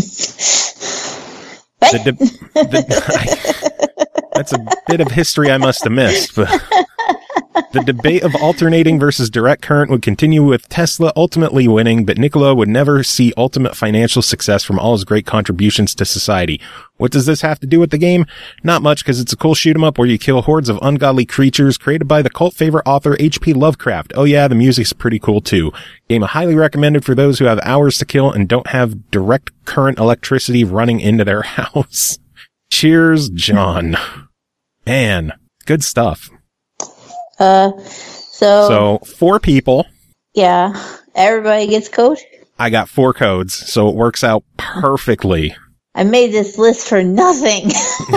[SPEAKER 2] the de- the, I, that's a bit of history I must have missed, but the debate of alternating versus direct current would continue, with Tesla ultimately winning, but Nikola would never see ultimate financial success from all his great contributions to society. What does this have to do with the game? Not much, because it's a cool shoot 'em up where you kill hordes of ungodly creatures created by the cult favorite author H P Lovecraft. Oh yeah, the music's pretty cool too. Game highly recommended for those who have hours to kill and don't have direct current electricity running into their house. Cheers, John. Man, good stuff.
[SPEAKER 3] Uh, so.
[SPEAKER 2] So, four people.
[SPEAKER 3] Yeah. Everybody gets code?
[SPEAKER 2] I got four codes, so it works out perfectly.
[SPEAKER 3] I made this list for nothing.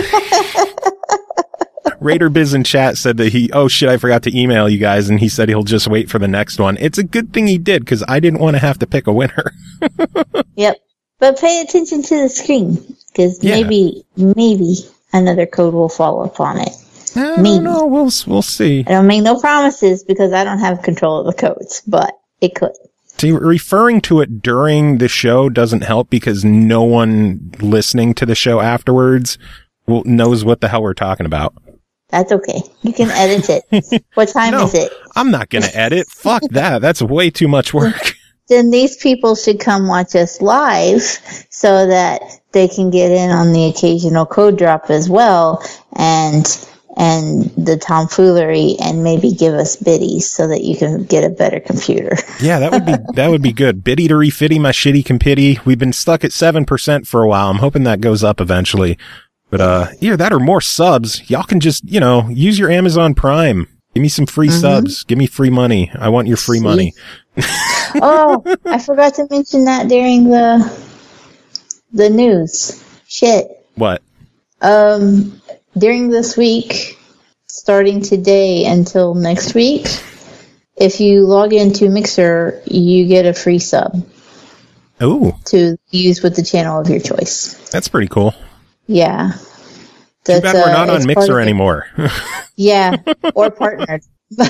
[SPEAKER 2] Raider Biz in chat said that he, oh shit, I forgot to email you guys, and he said he'll just wait for the next one. It's a good thing he did, because I didn't want to have to pick a winner.
[SPEAKER 3] Yep. But pay attention to the screen, because
[SPEAKER 2] Yeah.
[SPEAKER 3] maybe, maybe another code will fall upon it.
[SPEAKER 2] I
[SPEAKER 3] Maybe.
[SPEAKER 2] don't know, we'll, we'll see.
[SPEAKER 3] I don't make no promises because I don't have control of the codes, but it could.
[SPEAKER 2] See, referring to it during the show doesn't help, because no one listening to the show afterwards will, knows what the hell we're talking about.
[SPEAKER 3] That's okay. You can edit it. What time
[SPEAKER 2] No,
[SPEAKER 3] is it?
[SPEAKER 2] I'm not going to edit. Fuck that. That's way too much work.
[SPEAKER 3] Then these people should come watch us live so that they can get in on the occasional code drop as well, and and the tomfoolery, and maybe give us biddies so that you can get a better computer.
[SPEAKER 2] Yeah, that would be that would be good. Biddy to refitty my shitty compitty. We've been stuck at seven percent for a while. I'm hoping that goes up eventually. But uh, either that or more subs. Y'all can just, you know, use your Amazon Prime. Give me some free mm-hmm. subs. Give me free money. I want your free money.
[SPEAKER 3] Oh, I forgot to mention that during the the news. Shit.
[SPEAKER 2] What?
[SPEAKER 3] Um, during this week, starting today until next week, if you log into Mixer, you get a free sub.
[SPEAKER 2] Ooh.
[SPEAKER 3] To use with the channel of your choice.
[SPEAKER 2] That's pretty cool.
[SPEAKER 3] Yeah.
[SPEAKER 2] Too bad we're not uh, on Mixer anymore.
[SPEAKER 3] Yeah, or partnered.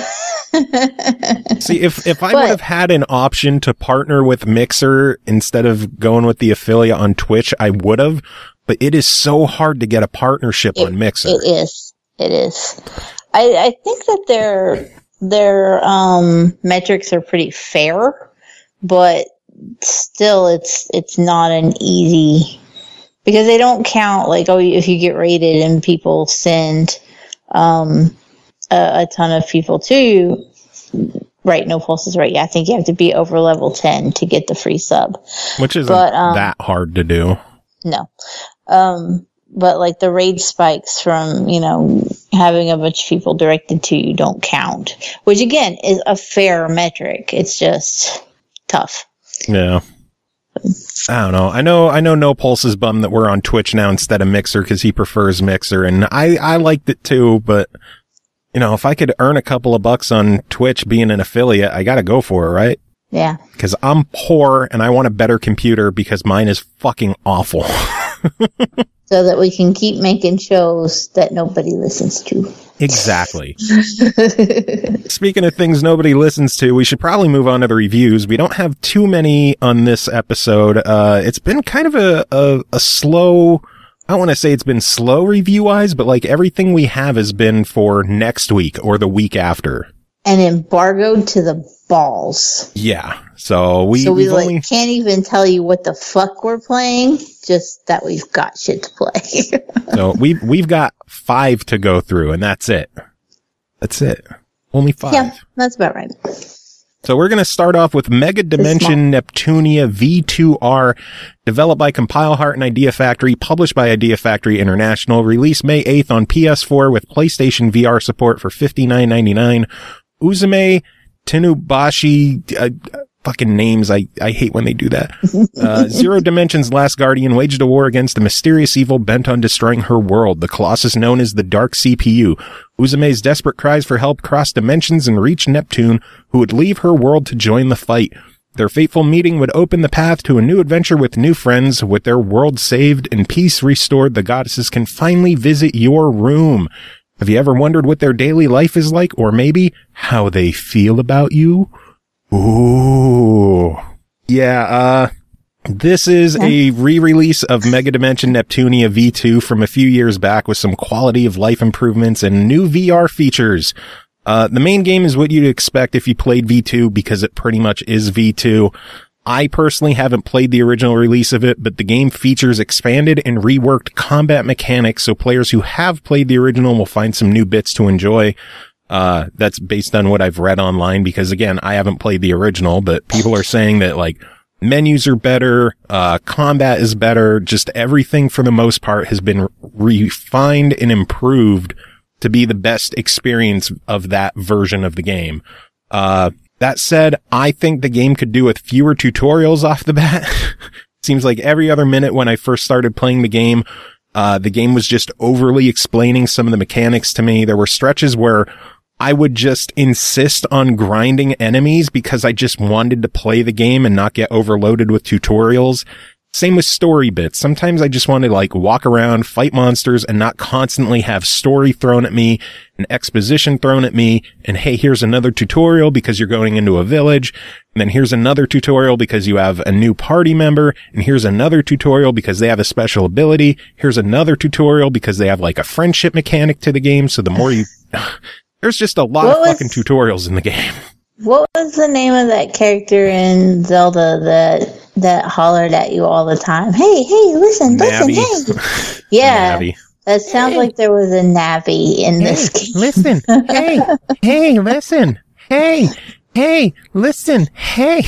[SPEAKER 2] See, if if I
[SPEAKER 3] but,
[SPEAKER 2] would have had an option to partner with Mixer instead of going with the affiliate on Twitch, I would have. But it is so hard to get a partnership
[SPEAKER 3] it,
[SPEAKER 2] on Mixer.
[SPEAKER 3] It is. It is. I, I think that their their um, metrics are pretty fair, but still, it's it's not an easy, because they don't count like, oh, if you get rated and people send um, a, a ton of people to you. Right, No Pulse is right. Yeah, I think you have to be over level ten to get the free sub.
[SPEAKER 2] Which isn't
[SPEAKER 3] but, um,
[SPEAKER 2] that hard to do.
[SPEAKER 3] No. Um, but like the raid spikes from, you know, having a bunch of people directed to you don't count. Which again is a fair metric. It's just tough.
[SPEAKER 2] Yeah. I don't know. I know I know No Pulse is bummed that we're on Twitch now instead of Mixer because he prefers Mixer, and I, I liked it too, but you know, if I could earn a couple of bucks on Twitch being an affiliate, I gotta go for it, right?
[SPEAKER 3] Yeah.
[SPEAKER 2] Because I'm poor and I want a better computer because mine is fucking awful.
[SPEAKER 3] So that we can keep making shows that nobody listens to.
[SPEAKER 2] Exactly. Speaking of things nobody listens to, we should probably move on to the reviews. We don't have too many on this episode. Uh, it's been kind of a, a, a slow... I don't want to say it's been slow review-wise, but like everything we have has been for next week or the week after. And
[SPEAKER 3] embargoed to the balls.
[SPEAKER 2] Yeah. So we,
[SPEAKER 3] so we like
[SPEAKER 2] only...
[SPEAKER 3] can't even tell you what the fuck we're playing, just that we've got shit to play.
[SPEAKER 2] So we've, we've got five to go through, and that's it. That's it. Only five.
[SPEAKER 3] Yeah, that's about right.
[SPEAKER 2] So we're going to start off with Mega Dimension Neptunia V two R, developed by Compile Heart and Idea Factory, published by Idea Factory International, released May eighth on P S four with PlayStation V R support for fifty-nine ninety-nine. Uzume Tinubashi, uh, fucking names. I, I hate when they do that. Uh, Zero Dimension's last guardian waged a war against a mysterious evil bent on destroying her world, the colossus known as the Dark C P U. Uzume's desperate cries for help crossed dimensions and reached Neptune, who would leave her world to join the fight. Their fateful meeting would open the path to a new adventure with new friends. With their world saved and peace restored, the goddesses can finally visit your room. Have you ever wondered what their daily life is like, or maybe how they feel about you? Ooh. Yeah, uh, this is a re-release of Mega Dimension Neptunia V two from a few years back with some quality of life improvements and new V R features. Uh, the main game is what you'd expect if you played V two because it pretty much is V two. I personally haven't played the original release of it, but the game features expanded and reworked combat mechanics, so players who have played the original will find some new bits to enjoy. Uh, that's based on what I've read online because, again, I haven't played the original, but people are saying that, like, menus are better, uh, combat is better, just everything for the most part has been refined and improved to be the best experience of that version of the game. Uh, that said, I think the game could do with fewer tutorials off the bat. Seems like every other minute when I first started playing the game, uh, the game was just overly explaining some of the mechanics to me. There were stretches where I would just insist on grinding enemies because I just wanted to play the game and not get overloaded with tutorials. Same with story bits. Sometimes I just want to like walk around, fight monsters, and not constantly have story thrown at me and exposition thrown at me. And hey, here's another tutorial because you're going into a village. And then here's another tutorial because you have a new party member. And here's another tutorial because they have a special ability. Here's another tutorial because they have like a friendship mechanic to the game. So the more you, there's just a lot what of was, fucking tutorials in the game.
[SPEAKER 3] What was the name of that character in Zelda that that hollered at you all the time? Hey, hey, listen,
[SPEAKER 2] Navi.
[SPEAKER 3] listen, hey. Yeah, Navi. That sounds hey. like there was a Navi in
[SPEAKER 2] hey,
[SPEAKER 3] this game.
[SPEAKER 2] Listen, hey, hey, listen, hey, hey, listen, hey.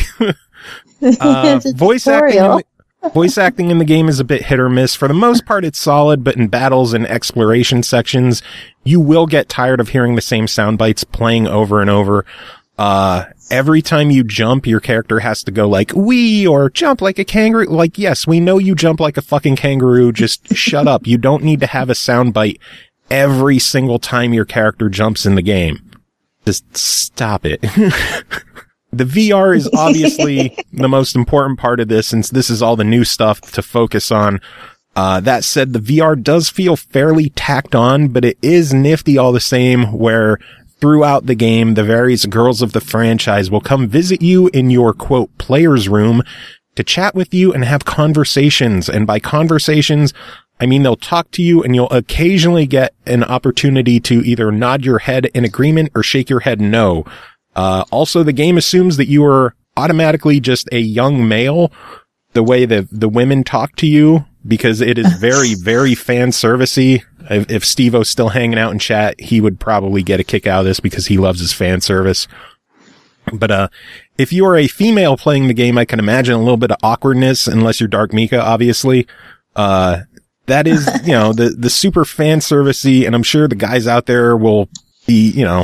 [SPEAKER 2] uh, voice acting, in the, voice acting in the game is a bit hit or miss. For the most part, it's solid, but in battles and exploration sections, you will get tired of hearing the same sound bites playing over and over. Uh, every time you jump, your character has to go like, wee, or jump like a kangaroo. Like, yes, we know you jump like a fucking kangaroo. Just shut up. You don't need to have a soundbite every single time your character jumps in the game. Just stop it. The V R is obviously the most important part of this, since this is all the new stuff to focus on. Uh, that said, the V R does feel fairly tacked on, but it is nifty all the same, where throughout the game, the various girls of the franchise will come visit you in your, quote, player's room to chat with you and have conversations. And by conversations, I mean they'll talk to you and you'll occasionally get an opportunity to either nod your head in agreement or shake your head no. Uh, also, the game assumes that you are automatically just a young male, the way that the women talk to you, because it is very, very fan servicey. If, if Steve-O's still hanging out in chat, he would probably get a kick out of this because he loves his fan service. But, uh, if you are a female playing the game, I can imagine a little bit of awkwardness, unless you're Dark Mika, obviously. Uh, that is, you know, the, the super fan servicey, and I'm sure the guys out there will be, you know,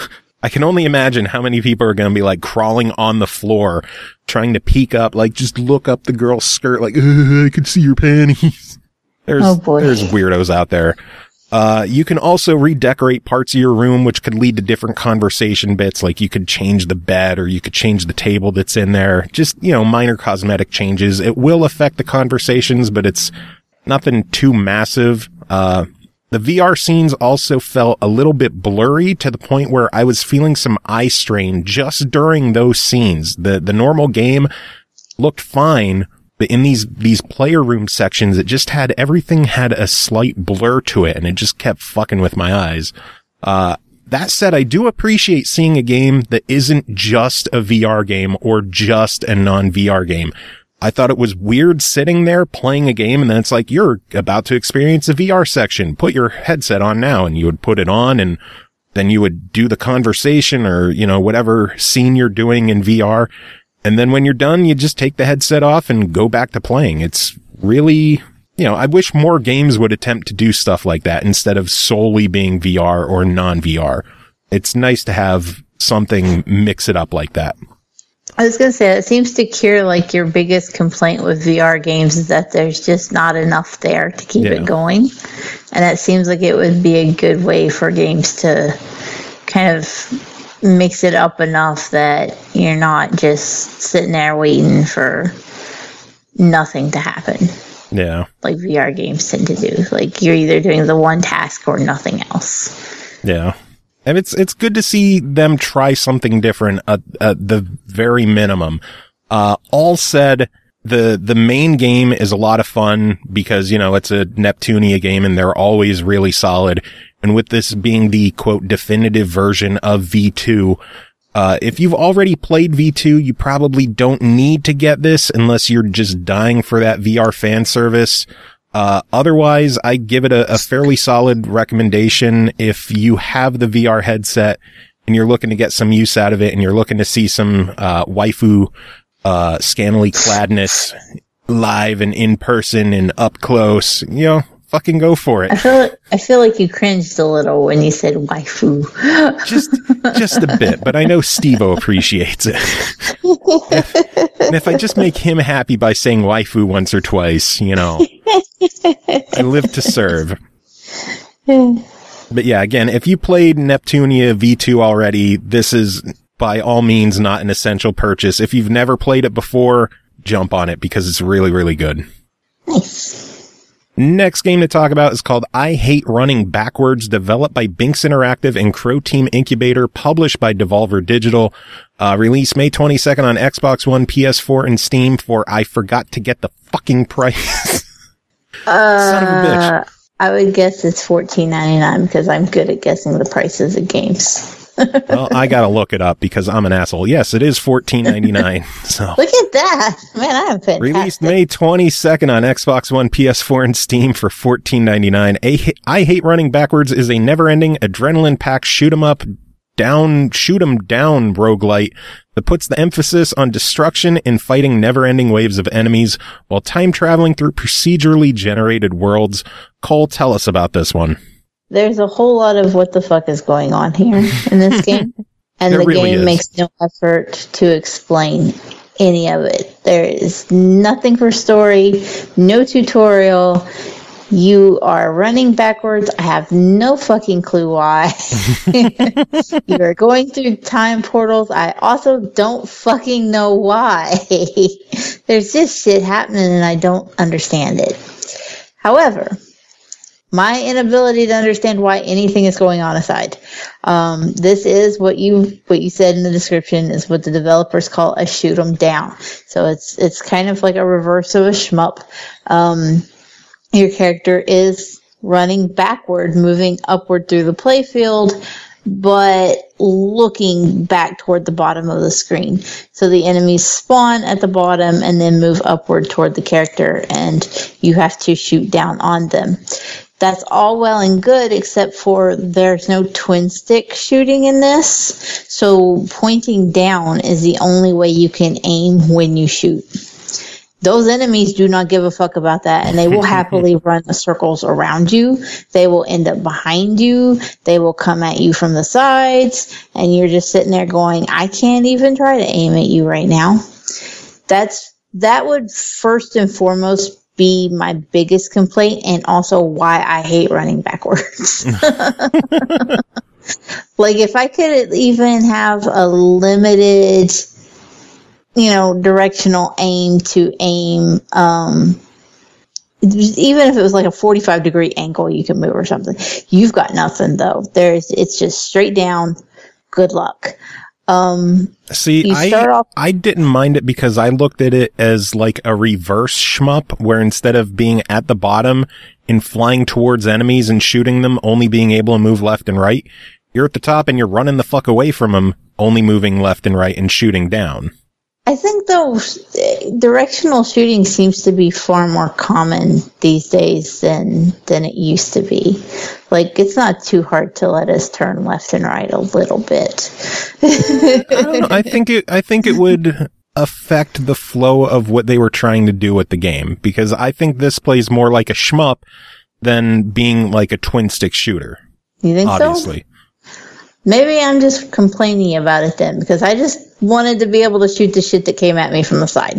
[SPEAKER 2] I can only imagine how many people are going to be like crawling on the floor, trying to peek up, like just look up the girl's skirt, like, I can see your panties. There's, oh boy. There's weirdos out there. Uh, you can also redecorate parts of your room, which could lead to different conversation bits. Like you could change the bed or you could change the table that's in there. Just, you know, minor cosmetic changes. It will affect the conversations, but it's nothing too massive. Uh, the V R scenes also felt a little bit blurry to the point where I was feeling some eye strain just during those scenes. The, the normal game looked fine, but in these, these player room sections, it just had, everything had a slight blur to it, and it just kept fucking with my eyes. Uh, that said, I do appreciate seeing a game that isn't just a V R game or just a non-V R game. I thought it was weird sitting there playing a game, and then it's like, you're about to experience a V R section. Put your headset on now, and you would put it on, and then you would do the conversation or, you know, whatever scene you're doing in V R. And then when you're done, you just take the headset off and go back to playing. It's really, you know, I wish more games would attempt to do stuff like that instead of solely being V R or non-V R. It's nice to have something mix it up like that.
[SPEAKER 3] I was going to say, it seems to cure like your biggest complaint with V R games is that there's just not enough there to keep
[SPEAKER 2] Yeah.
[SPEAKER 3] it going. And that seems like it would be a good way for games to kind of mix it up enough that you're not just sitting there waiting for nothing to happen.
[SPEAKER 2] Yeah.
[SPEAKER 3] Like V R games tend to do. Like you're either doing the one task or nothing else.
[SPEAKER 2] Yeah. And it's it's good to see them try something different at, at the very minimum. Uh, all said, the the main game is a lot of fun because, you know, it's a Neptunia game and they're always really solid. And with this being the, quote, definitive version of V two, uh, if you've already played V two, you probably don't need to get this unless you're just dying for that V R fan service. Uh, otherwise, I give it a, a fairly solid recommendation. If you have the V R headset and you're looking to get some use out of it and you're looking to see some, uh, waifu, uh, scantily cladness live and in person and up close, you know, fucking go for it.
[SPEAKER 3] I feel like, I feel like you cringed a little when you said waifu.
[SPEAKER 2] Just, just a bit, but I know Steve-O appreciates it. if, and if I just make him happy by saying waifu once or twice, you know, I live to serve. But yeah, again, if you played Neptunia V two already, this is by all means not an essential purchase. If you've never played it before, jump on it because it's really, really good.
[SPEAKER 3] Nice.
[SPEAKER 2] Next game to talk about is called I Hate Running Backwards, developed by Binks Interactive and Crow Team Incubator, published by Devolver Digital. Uh, released May twenty-second on Xbox One, P S four, and Steam for, I forgot to get the fucking price.
[SPEAKER 3] Uh,
[SPEAKER 2] Son of a bitch.
[SPEAKER 3] I would guess it's fourteen ninety-nine because I'm good at guessing the prices of games.
[SPEAKER 2] Well, I gotta look it up because I'm an asshole. Yes, it is fourteen ninety-nine. So
[SPEAKER 3] Look at that. Man, I am fantastic.
[SPEAKER 2] released May twenty-second on Xbox One, P S four, and Steam for fourteen ninety-nine. I Hate Running Backwards is a never-ending, adrenaline-packed shoot-'em-up, down, shoot-'em down roguelite that puts the emphasis on destruction and fighting never-ending waves of enemies while time-traveling through procedurally generated worlds. Cole, tell us about this one.
[SPEAKER 3] There's a whole lot of what the fuck is going on here in this game. And
[SPEAKER 2] There
[SPEAKER 3] the
[SPEAKER 2] really
[SPEAKER 3] game
[SPEAKER 2] is.
[SPEAKER 3] makes no effort to explain any of it. There is nothing for story, no tutorial. You are running backwards. I have no fucking clue why. You are going through time portals. I also don't fucking know why. There's just shit happening and I don't understand it. However, my inability to understand why anything is going on aside. Um, this is what you what you said in the description is what the developers call a shoot 'em down. So it's it's kind of like a reverse of a shmup. Um, your character is running backward, moving upward through the playfield, but looking back toward the bottom of the screen. So the enemies spawn at the bottom and then move upward toward the character, and you have to shoot down on them. That's all well and good, except for there's no twin stick shooting in this. So pointing down is the only way you can aim when you shoot. Those enemies do not give a fuck about that, and they will happily run the circles around you. They will end up behind you. They will come at you from the sides, and you're just sitting there going, I can't even try to aim at you right now. That's that would first and foremost be my biggest complaint, and also why I hate running backwards. Like, if I could even have a limited, you know, directional aim to aim, um, even if it was like a forty-five degree angle you can move or something. You've got nothing, though. There's, it's just straight down. Good luck. Um,
[SPEAKER 2] See,
[SPEAKER 3] you
[SPEAKER 2] I
[SPEAKER 3] start off-
[SPEAKER 2] I didn't mind it because I looked at it as like a reverse shmup, where instead of being at the bottom and flying towards enemies and shooting them, only being able to move left and right, you're at the top and you're running the fuck away from them, only moving left and right and shooting down.
[SPEAKER 3] I think, though, directional shooting seems to be far more common these days than than it used to be. Like, it's not too hard to let us turn left and right a little bit.
[SPEAKER 2] I don't know. I think it. I think it would affect the flow of what they were trying to do with the game, because I think this plays more like a shmup than being like a twin stick shooter.
[SPEAKER 3] You think
[SPEAKER 2] Obviously.
[SPEAKER 3] so? Maybe I'm just complaining about it then, because I just wanted to be able to shoot the shit that came at me from the side.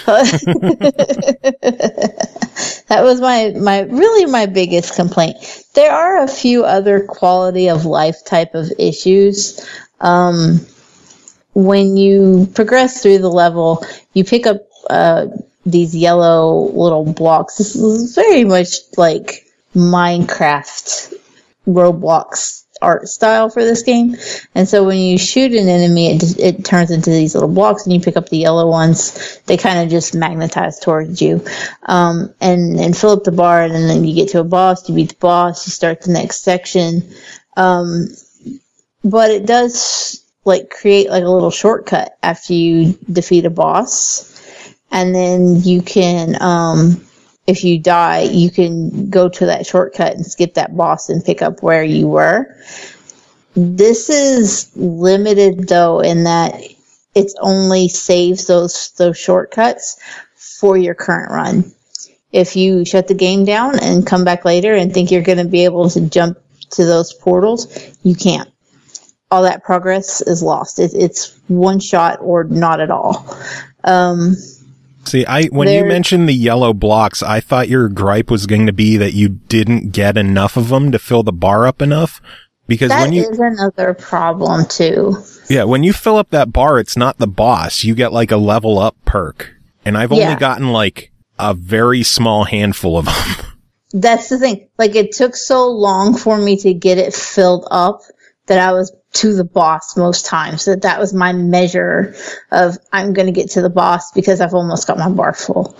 [SPEAKER 3] That was my, my really my biggest complaint. There are a few other quality of life type of issues. Um, when you progress through the level, you pick up uh, these yellow little blocks. This is very much like Minecraft, Roblox art style for this game. And so when you shoot an enemy, it, it turns into these little blocks, and you pick up the yellow ones. They kind of just magnetize towards you. Um, and, and fill up the bar, and then you get to a boss, you beat the boss, you start the next section. Um, but it does like create like a little shortcut after you defeat a boss. And then you can, um, if you die, you can go to that shortcut and skip that boss and pick up where you were. This is limited, though, in that it's only saves those those shortcuts for your current run. If you shut the game down and come back later and think you're going to be able to jump to those portals, you can't. All that progress is lost. It, it's one shot or not at all. Um...
[SPEAKER 2] See, I when you mentioned the yellow blocks, I thought your gripe was going to be that you didn't get enough of them to fill the bar up enough. Because
[SPEAKER 3] that
[SPEAKER 2] when you,
[SPEAKER 3] is another problem, too.
[SPEAKER 2] Yeah, when you fill up that bar, it's not the boss. You get like a level up perk. And I've only yeah. gotten like a very small handful of them.
[SPEAKER 3] That's the thing. Like, it took so long for me to get it filled up that I was to the boss most times. That that was my measure of I'm going to get to the boss because I've almost got my bar full.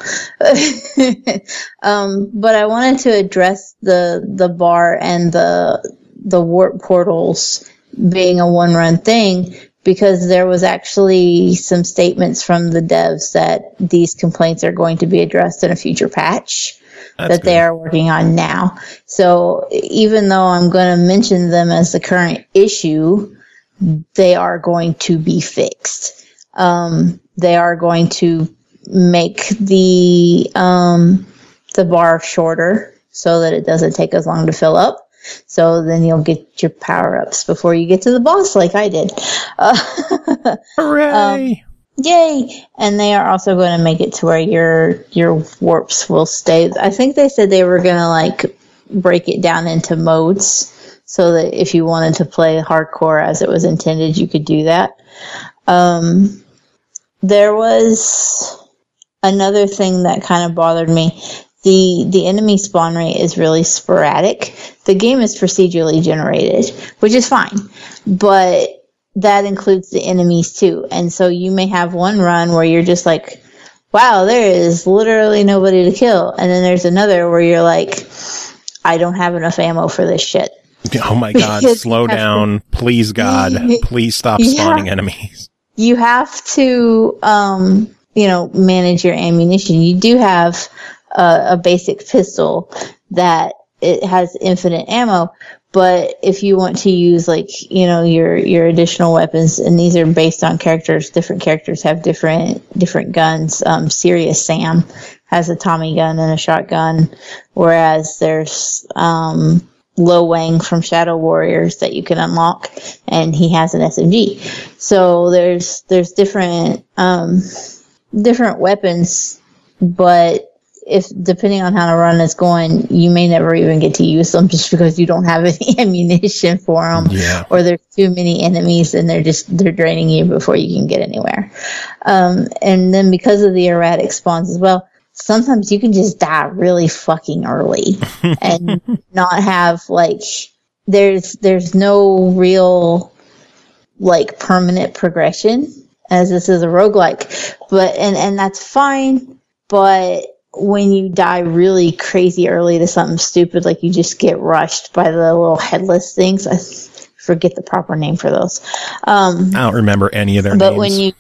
[SPEAKER 3] um, but I wanted to address the the bar and the the warp portals being a one run thing, because there was actually some statements from the devs that these complaints are going to be addressed in a future patch. That's that good. They are working on now. So even though I'm going to mention them as the current issue, they are going to be fixed. Um, they are going to make the um, the bar shorter so that it doesn't take as long to fill up. So then you'll get your power-ups before you get to the boss like I did. Uh,
[SPEAKER 2] Hooray!
[SPEAKER 3] Um, Yay! And they are also going to make it to where your your warps will stay. I think they said they were going to like break it down into modes so that if you wanted to play hardcore as it was intended, you could do that. Um, there was another thing that kind of bothered me. The the enemy spawn rate is really sporadic. The game is procedurally generated, which is fine, but that includes the enemies too. And so you may have one run where you're just like, wow, there is literally nobody to kill. And then there's another where you're like, I don't have enough ammo for this shit.
[SPEAKER 2] Oh my God, slow down. Please, God, please stop spawning yeah. enemies.
[SPEAKER 3] You have to, um, you know, manage your ammunition. You do have uh, a basic pistol that it has infinite ammo. But if you want to use, like, you know, your, your additional weapons, and these are based on characters, different characters have different, different guns. Um, Serious Sam has a Tommy gun and a shotgun, whereas there's, um, Lo Wang from Shadow Warriors that you can unlock, and he has an S M G. So there's, there's different, um, different weapons, but if depending on how the run is going, you may never even get to use them just because you don't have any ammunition for them,
[SPEAKER 2] yeah.
[SPEAKER 3] or there's too many enemies and they're just they're draining you before you can get anywhere. Um, and then because of the erratic spawns as well, sometimes you can just die really fucking early and not have like there's there's no real like permanent progression, as this is a roguelike. But and and that's fine, but when you die really crazy early to something stupid, like you just get rushed by the little headless things. I forget the proper name for those. Um,
[SPEAKER 2] I don't remember any of their
[SPEAKER 3] but
[SPEAKER 2] names. But
[SPEAKER 3] when you,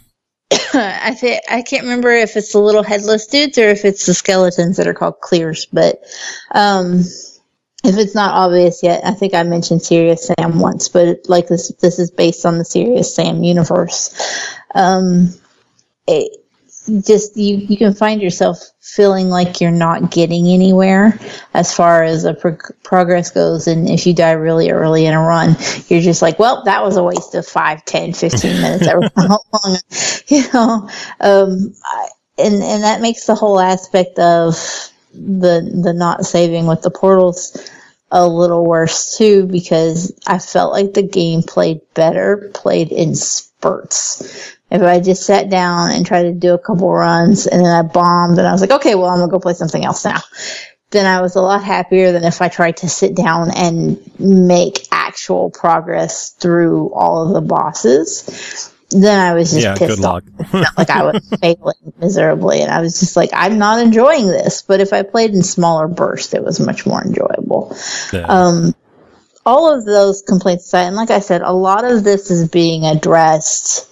[SPEAKER 3] I think I can't remember if it's the little headless dudes or if it's the skeletons that are called clears. But um, if it's not obvious yet, I think I mentioned Serious Sam once. But like this, this is based on the Serious Sam universe. Um, it, just you, you can find yourself feeling like you're not getting anywhere as far as the pro- progress goes. And if you die really early in a run, you're just like, well, that was a waste of five, ten, fifteen minutes. How long, you know, um, I, and, and that makes the whole aspect of the, the not saving with the portals a little worse too, because I felt like the game played better, played in spurts. If I just sat down and tried to do a couple runs and then I bombed and I was like, okay, well, I'm going to go play something else now, then I was a lot happier than if I tried to sit down and make actual progress through all of the bosses. Then I was just
[SPEAKER 2] yeah,
[SPEAKER 3] pissed
[SPEAKER 2] good
[SPEAKER 3] off.
[SPEAKER 2] luck.
[SPEAKER 3] Felt like I was failing miserably. And I was just like, I'm not enjoying this. But if I played in smaller bursts, it was much more enjoyable.
[SPEAKER 2] Yeah.
[SPEAKER 3] Um, all of those complaints aside, and like I said, a lot of this is being addressed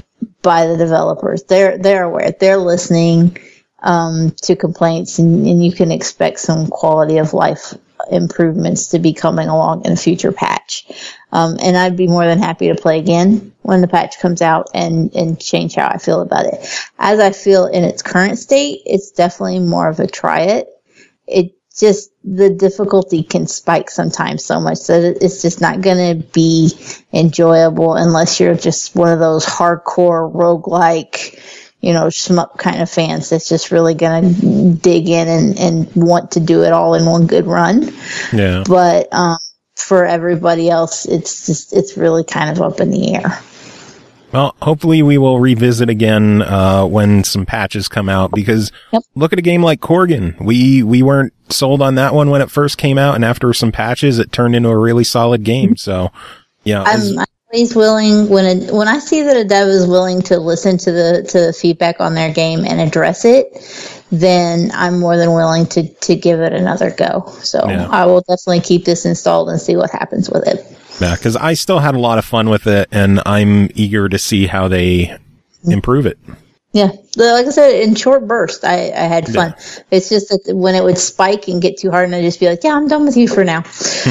[SPEAKER 3] by the developers. They're they're aware. They're listening um, to complaints, and, and you can expect some quality of life improvements to be coming along in a future patch. Um, and I'd be more than happy to play again when the patch comes out and, and change how I feel about it. As I feel in its current state, it's definitely more of a try it. It just, the difficulty can spike sometimes so much that it's just not going to be enjoyable unless you're just one of those hardcore roguelike, you know, shmup kind of fans that's just really going to dig in and, and want to do it all in one good run.
[SPEAKER 2] Yeah.
[SPEAKER 3] But um, for everybody else, it's just, it's really kind of up in the air.
[SPEAKER 2] Well, hopefully we will revisit again uh when some patches come out, because
[SPEAKER 3] yep.
[SPEAKER 2] Look at a game like Corgan. We we weren't sold on that one when it first came out, and after some patches, it turned into a really solid game. So, you know,
[SPEAKER 3] I'm, I'm always willing when it, when I see that a dev is willing to listen to the to the feedback on their game and address it, then I'm more than willing to to give it another go. So
[SPEAKER 2] yeah.
[SPEAKER 3] I will definitely keep this installed and see what happens with it.
[SPEAKER 2] Yeah, because I still had a lot of fun with it, and I'm eager to see how they improve it.
[SPEAKER 3] Yeah, like I said, in short bursts, I, I had fun.
[SPEAKER 2] Yeah.
[SPEAKER 3] It's just that when it would spike and get too hard, and I'd just be like, yeah, I'm done with you for now.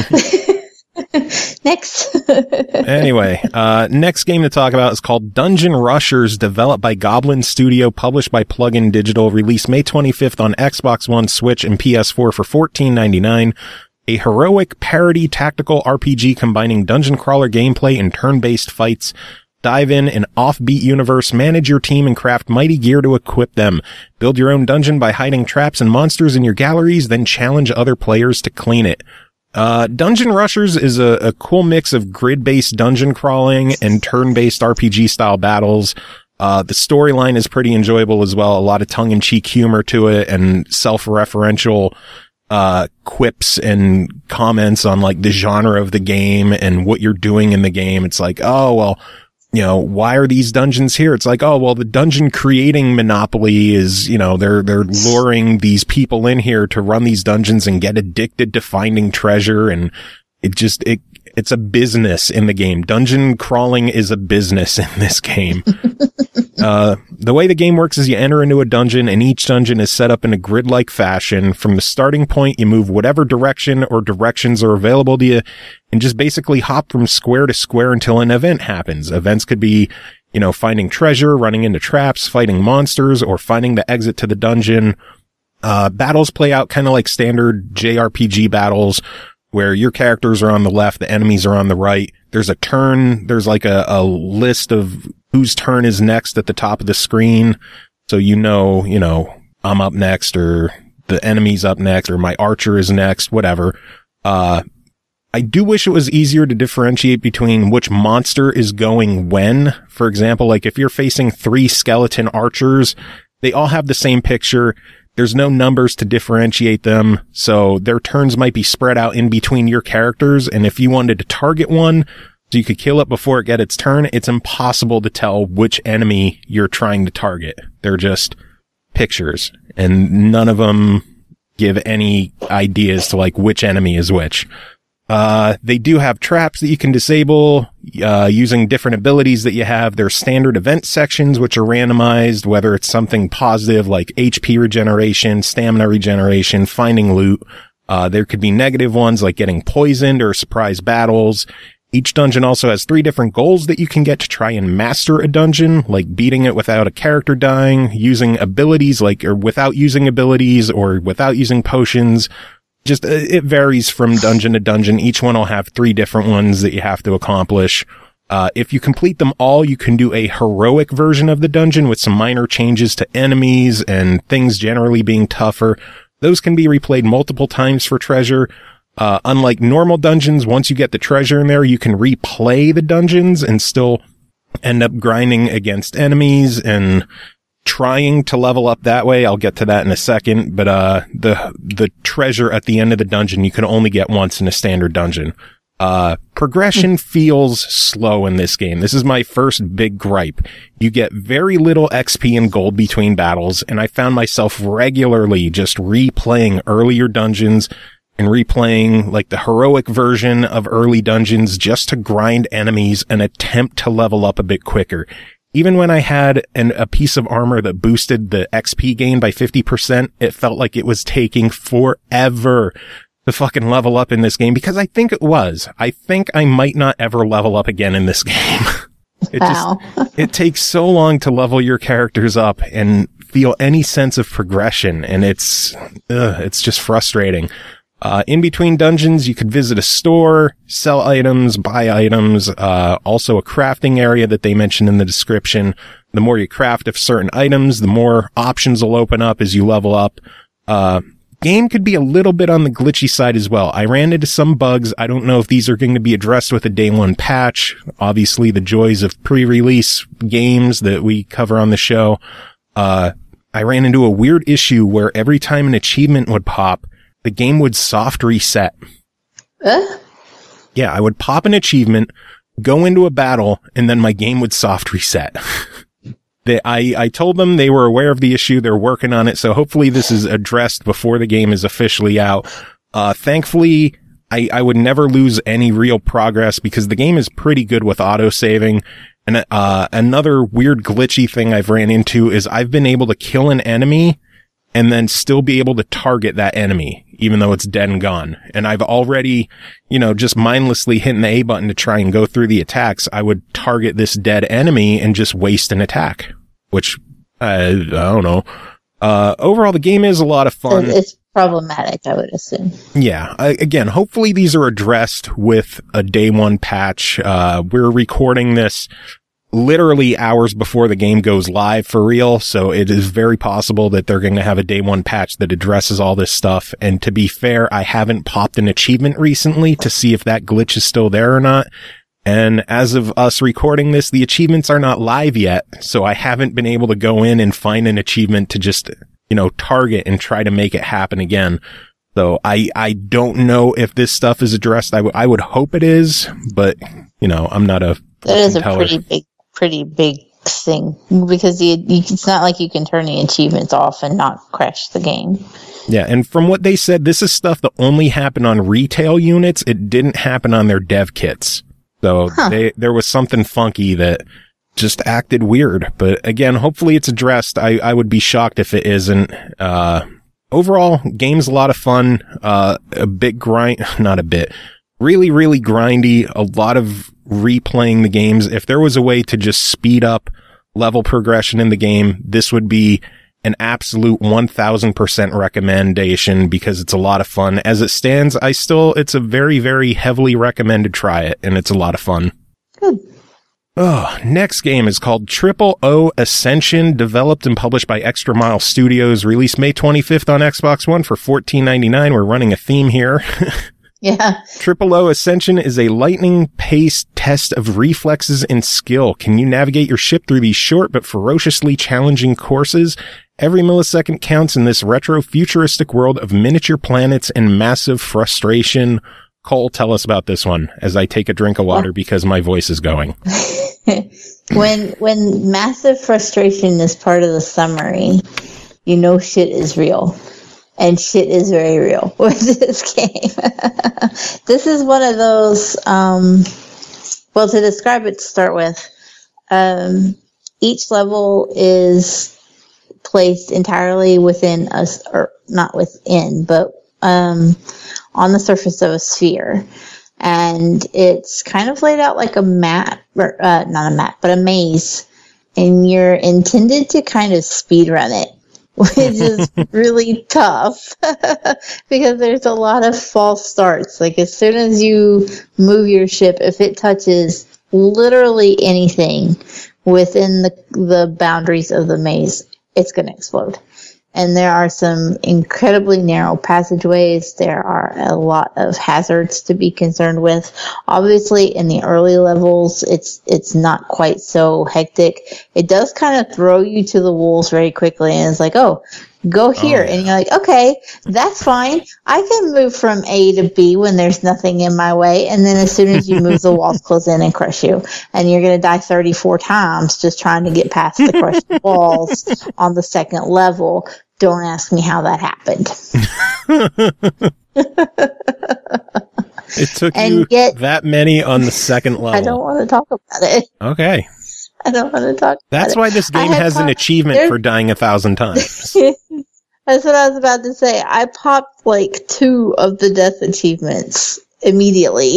[SPEAKER 3] Next.
[SPEAKER 2] Anyway, uh, next game to talk about is called Dungeon Rushers, developed by Goblin Studio, published by Plugin Digital, released May twenty-fifth on Xbox One, Switch, and P S four for fourteen ninety-nine. A heroic parody tactical R P G combining dungeon crawler gameplay and turn-based fights. Dive in an offbeat universe, manage your team, and craft mighty gear to equip them. Build your own dungeon by hiding traps and monsters in your galleries, then challenge other players to clean it. Uh, Dungeon Rushers is a, a cool mix of grid-based dungeon crawling and turn-based R P G-style battles. Uh, the storyline is pretty enjoyable as well. A lot of tongue-in-cheek humor to it and self-referential uh, quips and comments on like the genre of the game and what you're doing in the game. It's like, oh, well, you know, why are these dungeons here? It's like, oh, well, the dungeon creating monopoly is, you know, they're, they're luring these people in here to run these dungeons and get addicted to finding treasure. And it just, it, it's a business in the game. Dungeon crawling is a business in this game. uh, the way the game works is you enter into a dungeon, and each dungeon is set up in a grid-like fashion. From the starting point, you move whatever direction or directions are available to you, and just basically hop from square to square until an event happens. Events could be, you know, finding treasure, running into traps, fighting monsters, or finding the exit to the dungeon. Uh, battles play out kind of like standard J R P G battles, where your characters are on the left, the enemies are on the right. There's a turn, there's like a, a list of whose turn is next at the top of the screen. So you know, you know, I'm up next, or the enemy's up next, or my archer is next, whatever. Uh, I do wish it was easier to differentiate between which monster is going when. For example, like if you're facing three skeleton archers, they all have the same picture. There's no numbers to differentiate them, so their turns might be spread out in between your characters, and if you wanted to target one so you could kill it before it gets its turn, it's impossible to tell which enemy you're trying to target. They're just pictures, and none of them give any ideas to like which enemy is which. Uh, they do have traps that you can disable, uh, using different abilities that you have. There's standard event sections, which are randomized, whether it's something positive like H P regeneration, stamina regeneration, finding loot. Uh, there could be negative ones like getting poisoned or surprise battles. Each dungeon also has three different goals that you can get to try and master a dungeon, like beating it without a character dying, using abilities like, or without using abilities, or without using potions. Just, uh, it varies from dungeon to dungeon. Each one will have three different ones that you have to accomplish. Uh, if you complete them all, you can do a heroic version of the dungeon with some minor changes to enemies and things generally being tougher. Those can be replayed multiple times for treasure. Uh, unlike normal dungeons, once you get the treasure in there, you can replay the dungeons and still end up grinding against enemies and trying to level up that way. I'll get to that in a second, but, uh, the, the treasure at the end of the dungeon, you can only get once in a standard dungeon. Uh, progression feels slow in this game. This is my first big gripe. You get very little X P and gold between battles, and I found myself regularly just replaying earlier dungeons and replaying like the heroic version of early dungeons just to grind enemies and attempt to level up a bit quicker. Even when I had an, a piece of armor that boosted the X P gain by fifty percent, it felt like it was taking forever to fucking level up in this game, because I think it was. I think I might not ever level up again in this game. It
[SPEAKER 3] Wow.
[SPEAKER 2] just, it takes so long to level your characters up and feel any sense of progression, and it's, ugh, it's just frustrating. Uh, in between dungeons, you could visit a store, sell items, buy items, uh, also a crafting area that they mentioned in the description. The more you craft of certain items, the more options will open up as you level up. Uh, game could be a little bit on the glitchy side as well. I ran into some bugs. I don't know if these are going to be addressed with a day one patch. Obviously, the joys of pre-release games that we cover on the show. Uh, I ran into a weird issue where every time an achievement would pop, the game would soft reset.
[SPEAKER 3] Uh?
[SPEAKER 2] Yeah, I would pop an achievement, go into a battle, and then my game would soft reset. They, I, I told them they were aware of the issue. They're working on it. So hopefully this is addressed before the game is officially out. Uh, thankfully, I, I would never lose any real progress because the game is pretty good with auto saving. And, uh, another weird glitchy thing I've ran into is I've been able to kill an enemy and then still be able to target that enemy, even though it's dead and gone. And I've already, you know, just mindlessly hitting the A button to try and go through the attacks. I would target this dead enemy and just waste an attack, which, uh, I don't know. Uh, overall, the game is a lot of fun.
[SPEAKER 3] It's problematic, I would assume.
[SPEAKER 2] Yeah. I, again, hopefully these are addressed with a day one patch. Uh, we're recording this literally hours before the game goes live for real. So it is very possible that they're going to have a day one patch that addresses all this stuff. And to be fair, I haven't popped an achievement recently to see if that glitch is still there or not. And as of us recording this, the achievements are not live yet. So I haven't been able to go in and find an achievement to just, you know, target and try to make it happen again. So I, I don't know if this stuff is addressed. I, w- I would hope it is, but you know, I'm not a,
[SPEAKER 3] That is a
[SPEAKER 2] teller.
[SPEAKER 3] pretty big, pretty big thing because you, you, it's not like you can turn the achievements off and not crash the game.
[SPEAKER 2] Yeah, and from what they said, this is stuff that only happened on retail units. It didn't happen on their dev kits. So
[SPEAKER 3] Huh.
[SPEAKER 2] they, there was something funky that just acted weird. But again, hopefully it's addressed. I, I would be shocked if it isn't. Uh, overall, game's a lot of fun. Uh, a bit grind, not a bit, really, really grindy. A lot of replaying the games. If there was a way to just speed up level progression in the game, this would be an absolute one thousand percent recommendation because it's a lot of fun. As it stands, I still, it's a very, very heavily recommended try it, and it's a lot of fun.
[SPEAKER 3] Good.
[SPEAKER 2] Oh, next game is called Triple O Ascension, developed and published by Extra Mile Studios, released May twenty-fifth on Xbox One for fourteen ninety-nine. We're running a theme here.
[SPEAKER 3] Yeah.
[SPEAKER 2] Triple O Ascension is a lightning-paced test of reflexes and skill. Can you navigate your ship through these short but ferociously challenging courses? Every millisecond counts in this retro-futuristic world of miniature planets and massive frustration. Cole, tell us about this one as I take a drink of water because my voice is going.
[SPEAKER 3] when when massive frustration is part of the summary, you know shit is real. And shit is very real with this game. This is one of those, um, well, to describe it to start with, um, each level is placed entirely within us, or not within, but um, on the surface of a sphere. and it's kind of laid out like a map, or uh, not a map, but a maze, and you're intended to kind of speed run it, which is really tough because there's a lot of false starts. Like as soon as you move your ship, if it touches literally anything within the the boundaries of the maze, it's going to explode. And there are some incredibly narrow passageways. There are a lot of hazards to be concerned with. Obviously, in the early levels, it's it's not quite so hectic. It does kind of throw you to the wolves very quickly, and it's like, oh, go here. Oh, yeah. And you're like, okay, that's fine. I can move from A to B when there's nothing in my way. And then as soon as you move, the walls close in and crush you. And you're going to die thirty-four times just trying to get past the crushed walls on the second level. Don't ask me how that happened.
[SPEAKER 2] It took and you yet, that many on the second level.
[SPEAKER 3] I don't want to talk about it.
[SPEAKER 2] Okay.
[SPEAKER 3] I don't want to talk
[SPEAKER 2] That's
[SPEAKER 3] about
[SPEAKER 2] why
[SPEAKER 3] it.
[SPEAKER 2] this game has an achievement There's, for dying a thousand times.
[SPEAKER 3] That's what I was about to say. I popped like two of the death achievements immediately.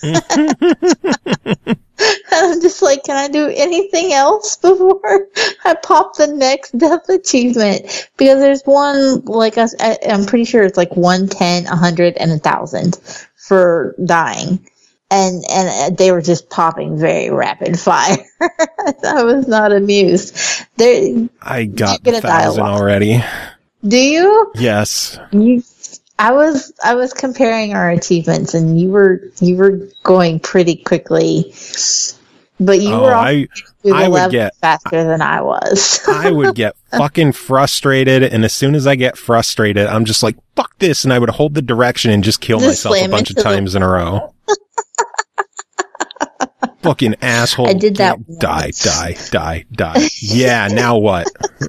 [SPEAKER 3] I'm just like, can I do anything else before I pop the next death achievement? Because there's one, like, I, I'm pretty sure it's like one, ten, a hundred, and a thousand for dying. And and they were just popping very rapid fire. I was not amused. There,
[SPEAKER 2] I got a thousand already.
[SPEAKER 3] Do you?
[SPEAKER 2] Yes.
[SPEAKER 3] You, I was I was comparing our achievements, and you were you were going pretty quickly, but you
[SPEAKER 2] oh,
[SPEAKER 3] were
[SPEAKER 2] I I would get
[SPEAKER 3] faster than I was.
[SPEAKER 2] I would get fucking frustrated, and as soon as I get frustrated, I'm just like, fuck this, and I would hold the direction and just kill just myself a bunch of times the- in a row. Fucking asshole.
[SPEAKER 3] I did that.
[SPEAKER 2] Die, die, die, die. Yeah, now what?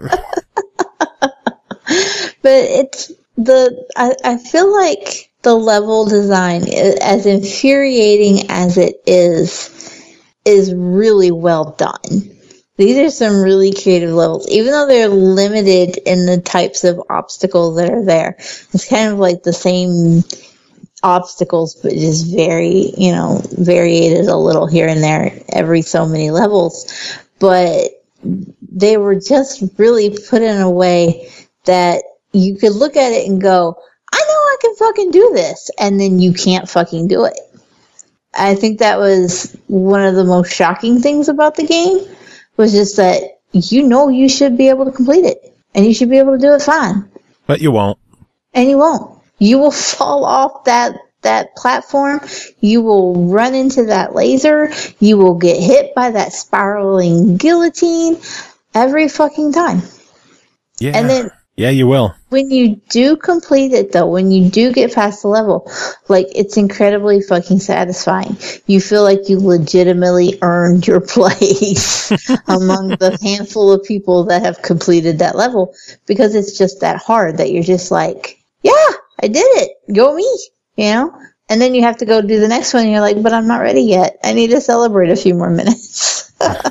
[SPEAKER 3] But it's the, I, I feel like the level design, as infuriating as it is, is really well done. These are some really creative levels, even though they're limited in the types of obstacles that are there. It's kind of like the same obstacles, but just very, you know, variated a little here and there every so many levels. But they were just really put in a way that you could look at it and go, I know I can fucking do this. And then you can't fucking do it. I think that was one of the most shocking things about the game, was just that you know you should be able to complete it. And you should be able to do it fine.
[SPEAKER 2] But you won't.
[SPEAKER 3] And you won't. You will fall off that, that platform. You will run into that laser. You will get hit by that spiraling guillotine every fucking time.
[SPEAKER 2] Yeah.
[SPEAKER 3] And then,
[SPEAKER 2] yeah, you will.
[SPEAKER 3] When you do complete it, though, when you do get past the level, like, it's incredibly fucking satisfying. You feel like you legitimately earned your place among the handful of people that have completed that level, because it's just that hard that you're just like, yeah, I did it. Go me, you know? And then you have to go do the next one, and you're like, but I'm not ready yet. I need to celebrate a few more minutes.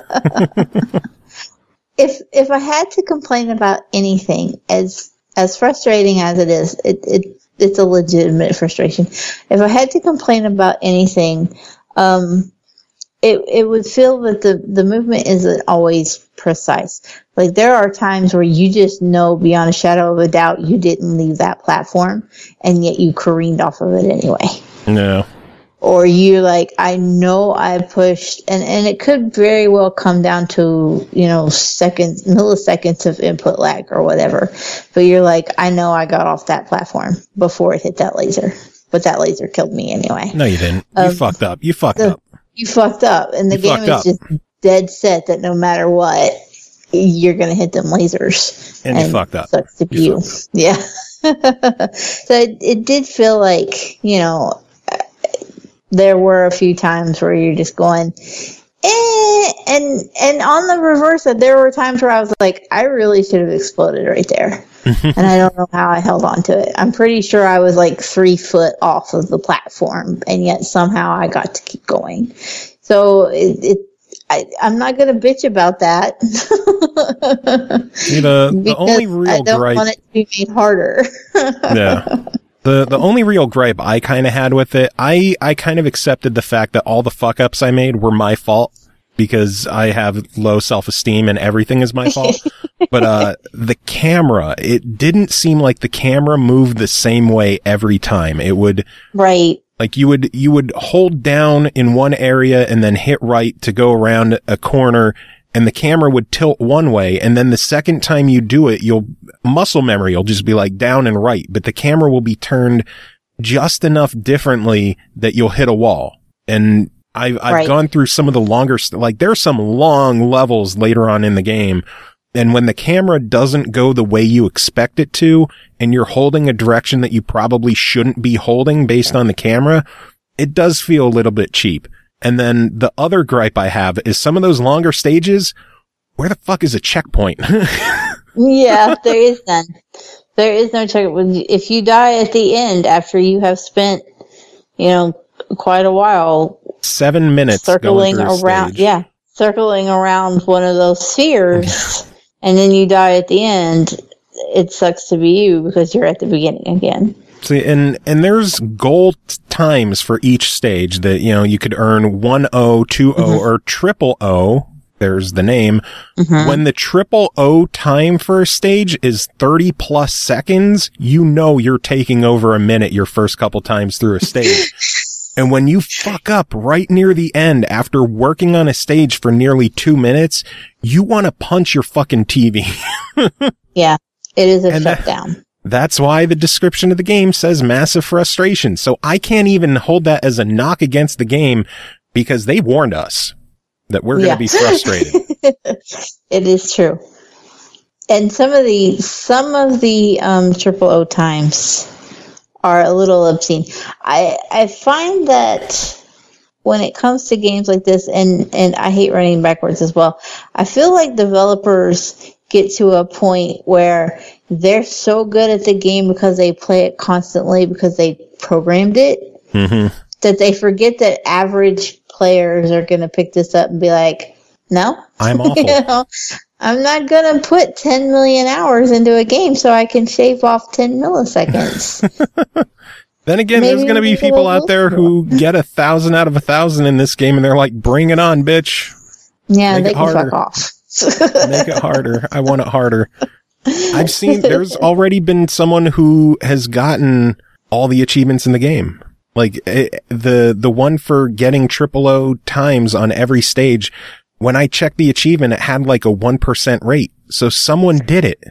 [SPEAKER 3] if if I had to complain about anything, as as frustrating as it is, it, it it's a legitimate frustration. If I had to complain about anything, um, it it would feel that the, the movement isn't always precise. Like, there are times where you just know beyond a shadow of a doubt you didn't leave that platform, and yet you careened off of it anyway.
[SPEAKER 2] No.
[SPEAKER 3] Or you're like, I know I pushed, and, and it could very well come down to, you know, seconds, milliseconds of input lag or whatever. But you're like, I know I got off that platform before it hit that laser. But that laser killed me anyway.
[SPEAKER 2] No, you didn't. You um, fucked up. You fucked
[SPEAKER 3] the,
[SPEAKER 2] up.
[SPEAKER 3] You fucked up. And the you game is up. just dead set that no matter what, you're going to hit them lasers.
[SPEAKER 2] And, and you fucked up.
[SPEAKER 3] Sucks to be you. you. Yeah. So it, it did feel like, you know, there were a few times where you're just going, eh, and and on the reverse, there were times where I was like, I really should have exploded right there. And I don't know how I held on to it. I'm pretty sure I was like three foot off of the platform, and yet somehow I got to keep going. So it, it I, I'm not going to bitch about that.
[SPEAKER 2] See, the, the only real
[SPEAKER 3] I don't
[SPEAKER 2] gripe,
[SPEAKER 3] want it to be made harder.
[SPEAKER 2] Yeah. The the only real gripe I kind of had with it, I, I kind of accepted the fact that all the fuck-ups I made were my fault because I have low self-esteem and everything is my fault. But uh the camera, it didn't seem like the camera moved the same way every time. It would...
[SPEAKER 3] Right.
[SPEAKER 2] Like you would, you would hold down in one area and then hit right to go around a corner and the camera would tilt one way. And then the second time you do it, you'll muscle memory will just be like down and right, but the camera will be turned just enough differently that you'll hit a wall. And I've, I've
[SPEAKER 3] right.
[SPEAKER 2] gone through some of the longer, like there's some long levels later on in the game. And when the camera doesn't go the way you expect it to, and you're holding a direction that you probably shouldn't be holding based on the camera, it does feel a little bit cheap. And then the other gripe I have is some of those longer stages, where the fuck is a checkpoint?
[SPEAKER 3] Yeah, there is none. There is no checkpoint. If you die at the end after you have spent, you know, quite a while.
[SPEAKER 2] Seven minutes
[SPEAKER 3] circling
[SPEAKER 2] going through
[SPEAKER 3] around.
[SPEAKER 2] stage.
[SPEAKER 3] Yeah. Circling around one of those spheres. And then you die at the end, it sucks to be you because you're at the beginning again.
[SPEAKER 2] See, and, and there's gold times for each stage that, you know, you could earn one O, two O, mm-hmm. or triple O. There's the name. Mm-hmm. When the triple O time for a stage is thirty plus seconds, you know you're taking over a minute your first couple times through a stage. And when you fuck up right near the end after working on a stage for nearly two minutes, you want to punch your fucking T V.
[SPEAKER 3] Yeah, it is a
[SPEAKER 2] and
[SPEAKER 3] shutdown.
[SPEAKER 2] That, that's why the description of the game says massive frustration. So I can't even hold that as a knock against the game because they warned us that we're going to yeah. be frustrated.
[SPEAKER 3] It is true. And some of the, some of the, um, triple O times are a little obscene. I I find that when it comes to games like this, and, and I hate running backwards as well, I feel like developers get to a point where they're so good at the game because they play it constantly because they programmed it, mm-hmm. that they forget that average players are going to pick this up and be like, no,
[SPEAKER 2] I'm awful.
[SPEAKER 3] You know, I'm not going to put ten million hours into a game so I can shave off ten milliseconds.
[SPEAKER 2] Then again, Maybe there's going to be people out there who get a thousand out of a thousand in this game and they're like, bring it on, bitch.
[SPEAKER 3] Yeah,
[SPEAKER 2] Make
[SPEAKER 3] they
[SPEAKER 2] it
[SPEAKER 3] can
[SPEAKER 2] harder.
[SPEAKER 3] fuck off.
[SPEAKER 2] Make it harder. I want it harder. I've seen, there's already been someone who has gotten all the achievements in the game. Like it, the, the one for getting triple O times on every stage. When I checked the achievement, it had like a one percent rate. So someone did it.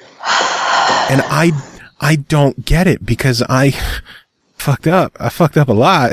[SPEAKER 2] And I, I don't get it because I fucked up. I fucked up a lot.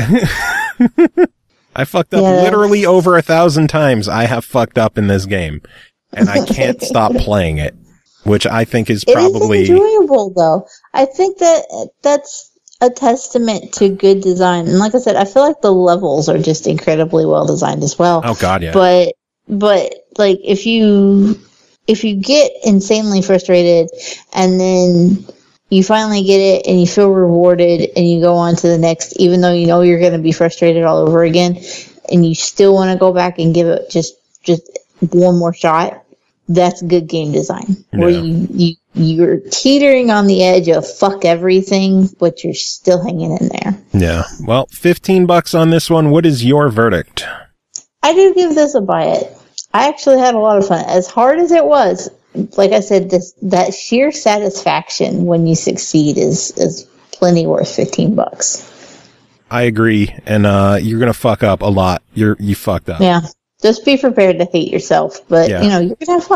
[SPEAKER 2] I fucked up
[SPEAKER 3] yeah.
[SPEAKER 2] literally over a thousand times. I have fucked up in this game and I can't stop playing it, which I think is probably
[SPEAKER 3] it is enjoyable though. I think that that's a testament to good design. And like I said, I feel like the levels are just incredibly well designed as well.
[SPEAKER 2] Oh God, yeah.
[SPEAKER 3] But, but like if you, if you get insanely frustrated and then you finally get it and you feel rewarded and you go on to the next, even though you know you're going to be frustrated all over again and you still want to go back and give it just, just one more shot. That's good game design yeah. where you, you, you're teetering on the edge of fuck everything, but you're still hanging in there.
[SPEAKER 2] Yeah. Well, fifteen bucks on this one. What is your verdict?
[SPEAKER 3] I do give this a buy it. I actually had a lot of fun. As hard as it was, like I said, this that sheer satisfaction when you succeed is is plenty worth fifteen bucks.
[SPEAKER 2] I agree, and uh, you're gonna fuck up a lot. You're you fucked up.
[SPEAKER 3] Yeah, just be prepared to hate yourself, but yeah. you know you're gonna have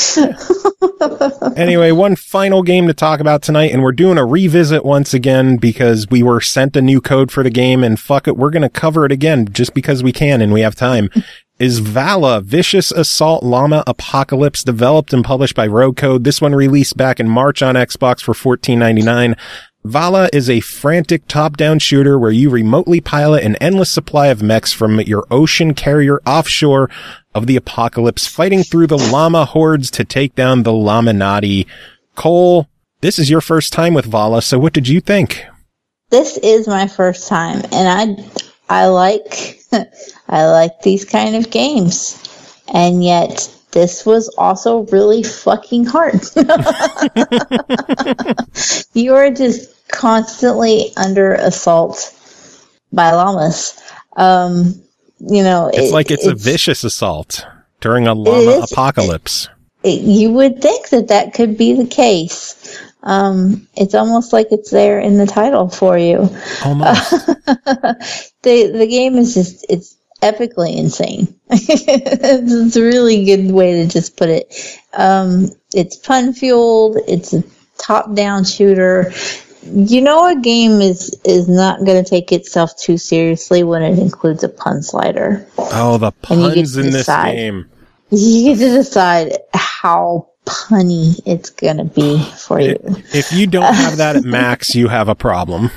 [SPEAKER 3] fun.
[SPEAKER 2] Anyway, one final game to talk about tonight, and we're doing a revisit once again because we were sent a new code for the game, and fuck it, we're gonna cover it again just because we can and we have time. Is Vala, Vicious Assault Llama Apocalypse, developed and published by Rogue Code. This one released back in March on Xbox for fourteen ninety-nine. Vala is a frantic top-down shooter where you remotely pilot an endless supply of mechs from your ocean carrier offshore of the apocalypse, fighting through the llama hordes to take down the Laminati. Cole, this is your first time with Vala, so what did you think?
[SPEAKER 3] This is my first time, and I, I like... I like these kind of games, and yet this was also really fucking hard. You are just constantly under assault by llamas. Um, you know,
[SPEAKER 2] it's
[SPEAKER 3] it,
[SPEAKER 2] like it's, it's a vicious assault during a llama apocalypse.
[SPEAKER 3] It, you would think that that could be the case. Um, it's almost like it's there in the title for you.
[SPEAKER 2] Almost.
[SPEAKER 3] the the game is just it's epically insane. It's a really good way to just put it. Um, it's pun fueled. It's a top down shooter. You know, a game is is not going to take itself too seriously when it includes a pun slider.
[SPEAKER 2] Oh, the puns in this game.
[SPEAKER 3] You get to decide how punny it's going to be for you.
[SPEAKER 2] If you don't have that at max, you have a problem.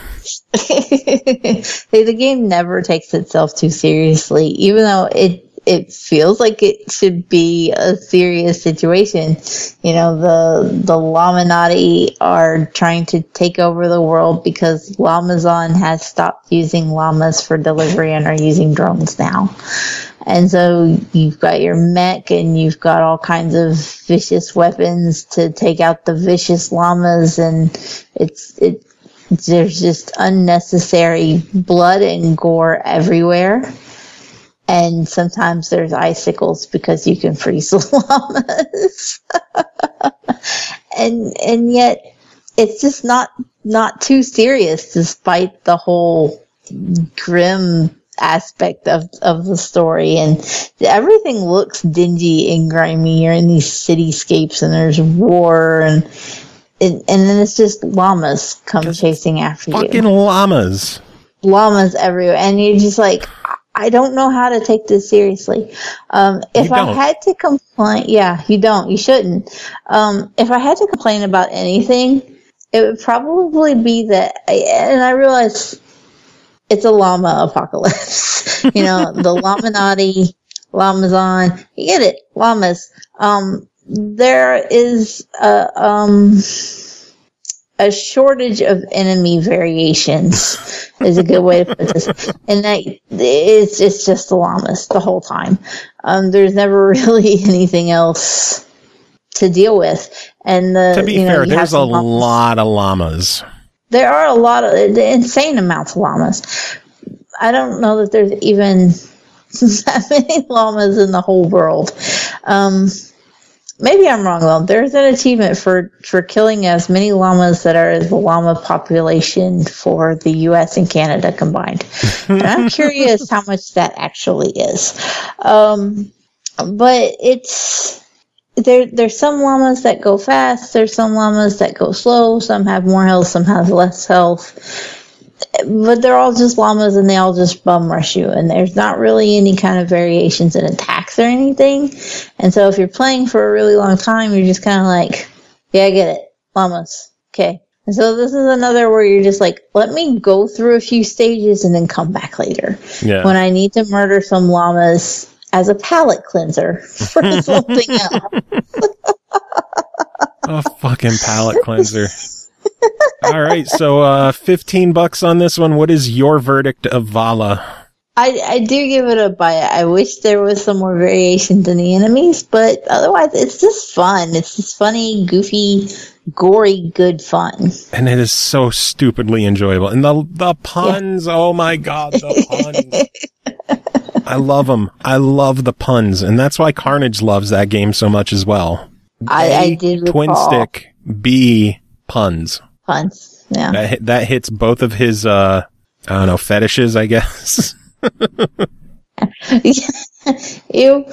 [SPEAKER 3] The game never takes itself too seriously, even though it it feels like it should be a serious situation. You know, the the Laminati are trying to take over the world because Lamazon has stopped using llamas for delivery and are using drones now. And so you've got your mech and you've got all kinds of vicious weapons to take out the vicious llamas, and it's it there's just unnecessary blood and gore everywhere. And sometimes there's icicles because you can freeze the llamas. and and yet it's just not not too serious despite the whole grim aspect of, of the story. And everything looks dingy and grimy. You're in these cityscapes and there's war and and, and then it's just llamas come just chasing after
[SPEAKER 2] fucking
[SPEAKER 3] you.
[SPEAKER 2] Fucking llamas.
[SPEAKER 3] Llamas everywhere. And you're just like, I don't know how to take this seriously. Um, if I had to complain, yeah, you don't, you shouldn't. Um, if I had to complain about anything, it would probably be that, I, and I realize it's a llama apocalypse. You know, the Laminati, Lamazon, you get it, llamas. Um, there is a, um, a shortage of enemy variations is a good way to put this. And that it's, it's just the llamas the whole time. Um, there's never really anything else to deal with. And the,
[SPEAKER 2] to be
[SPEAKER 3] you know,
[SPEAKER 2] fair, there's a lot of llamas.
[SPEAKER 3] There are a lot of insane amounts of llamas. I don't know that there's even that many llamas in the whole world. Um, Maybe I'm wrong, though. There's an achievement for, for killing as many llamas that are as the llama population for the U S and Canada combined. And I'm curious how much that actually is. Um, but it's there. There's some llamas that go fast. There's some llamas that go slow. Some have more health. Some have less health. But they're all just llamas, and they all just bum rush you. And there's not really any kind of variations in attacks or anything. And so if you're playing for a really long time, you're just kind of like, yeah, I get it. Llamas. Okay. And so this is another where you're just like, let me go through a few stages and then come back later.
[SPEAKER 2] Yeah.
[SPEAKER 3] When I need to murder some llamas as a palate cleanser for something else.
[SPEAKER 2] A fucking palate cleanser. All right, so uh, fifteen bucks on this one. What is your verdict of Vala?
[SPEAKER 3] I, I do give it a buy. I wish there was some more variations in the enemies, but otherwise it's just fun. It's just funny, goofy, gory, good fun.
[SPEAKER 2] And it is so stupidly enjoyable. And the the puns, yeah. Oh my god, the puns. I love them. I love the puns, and that's why Carnage loves that game so much as well.
[SPEAKER 3] I,
[SPEAKER 2] A,
[SPEAKER 3] I did recall.
[SPEAKER 2] Twin stick, B, puns.
[SPEAKER 3] Puns, yeah.
[SPEAKER 2] That, that hits both of his, uh, I don't know, fetishes, I guess.
[SPEAKER 3] Ew.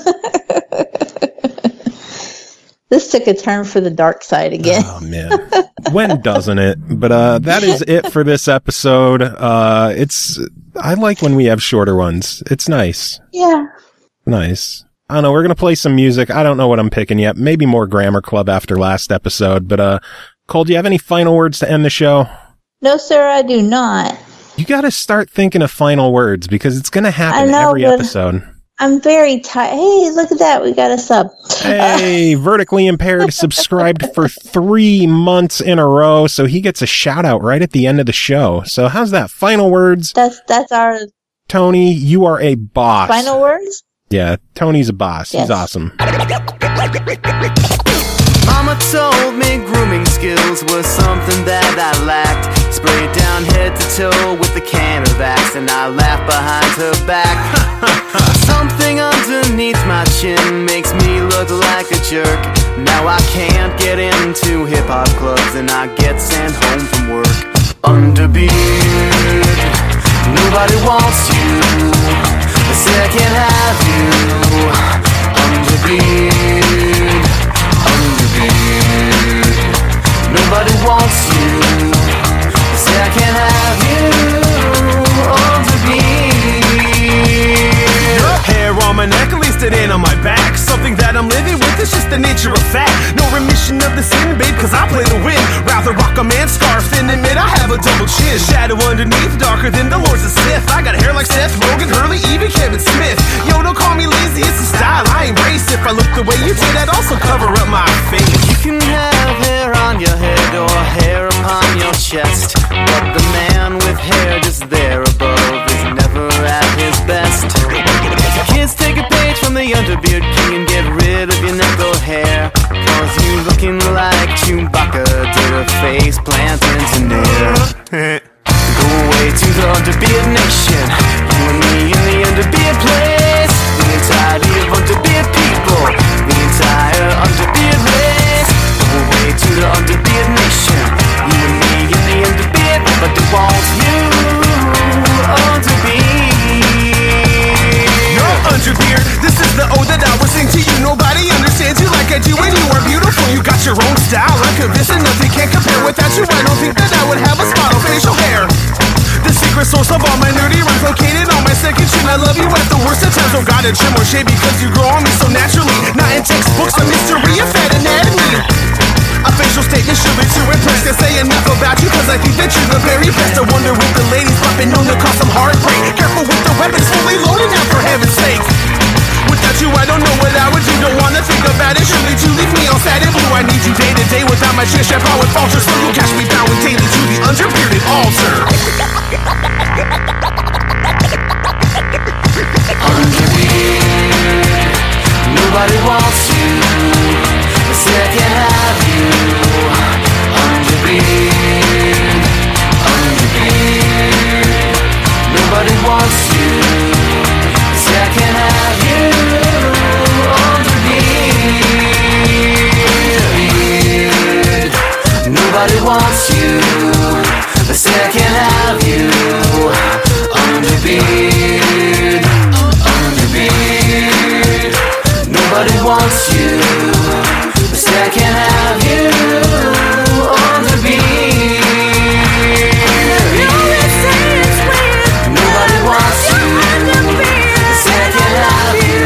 [SPEAKER 3] This took a turn for the dark side again.
[SPEAKER 2] Oh, man. When doesn't it? But uh, that is it for this episode. Uh, it's I like when we have shorter ones. It's nice.
[SPEAKER 3] Yeah.
[SPEAKER 2] Nice. I don't know. We're going to play some music. I don't know what I'm picking yet. Maybe more Grammar Club after last episode. But uh, Cole, do you have any final words to end the show?
[SPEAKER 3] No, sir, I do not.
[SPEAKER 2] You got to start thinking of final words because it's going to happen
[SPEAKER 3] know,
[SPEAKER 2] every episode.
[SPEAKER 3] I'm very tired. Hey, look at that. We got a sub.
[SPEAKER 2] Hey, Vertically Impaired subscribed for three months in a row, so he gets a shout out right at the end of the show. So how's that? Final words?
[SPEAKER 3] That's that's our...
[SPEAKER 2] Tony, you are a boss.
[SPEAKER 3] Final words?
[SPEAKER 2] Yeah, Tony's a boss. Yes. He's awesome.
[SPEAKER 4] Mama told me grooming skills was something that I lacked. Sprayed down head to toe with the can of Axe, and I laughed behind her back. Something underneath my chin makes me look like a jerk. Now I can't get into hip-hop clubs, and I get sent home from work. Underbeard, nobody wants you. They say I can't have you. Underbeard, underbeard, nobody wants you. They say I can't have you. Underbeard.
[SPEAKER 5] Your hair on my neck, at least it ain't on my back. Something that I'm living with, it's just the nature of fact. No remission of the sin, babe, cause I play to win. Rather rock a man's scarf than admit I have a double chin. Shadow underneath, darker than the Lords of Sith. I got hair like Seth Rogen, Hurley, even Kevin Smith. Yo, don't call me lazy, it's a style I embrace. If I look the way you did, I'd also cover up my face.
[SPEAKER 4] You can have hair on your head or hair upon your chest, but the man with hair just there above is never at his best. Kids, take a page from the Underbeard King and get rid of your neck or hair, cause you looking like Chewbacca did a face plant into air. Go away to the Underbeard Nation, you and me in the Underbeard place. The entirety of Underbeard people, the entire Underbeard race. Go away to the Underbeard Nation, you and me in the Underbeard, but they want you Underbeard.
[SPEAKER 5] Underbeard, this is the ode that I would sing to you. Nobody understands you like I do, and you are beautiful. You got your own style, I'm convinced that nothing can compare. Without you, I don't think that I would have a spot on facial hair. The secret source of all my nerdy rhymes located on my second chin. I love you at the worst of times. Don't gotta trim or shave because you grow on me so naturally. Not in textbooks, a mystery of fat anatomy. A facial statement should be to impress. Can't say enough about you cause I think that you're the very best. I wonder if the ladies have been known to cause some heartbreak. Careful with the weapons, fully loaded now for heaven's sake. Without you I don't know what I would do. Don't wanna think about it, surely to leave me all sad and blue. I need you day to day, without my chin strap I would falter. So you catch me bowing daily to the underbearded altar.
[SPEAKER 4] Underbeard, nobody wants you. They say I can't have you. Underbeard, underbeard, nobody wants you. They say I can't have you. Underbeard, nobody wants you. They say I can't have you. Underbeard, underbeard, nobody wants you. They say I can't have you. Underbeard, nobody wants you. They say I can't have you.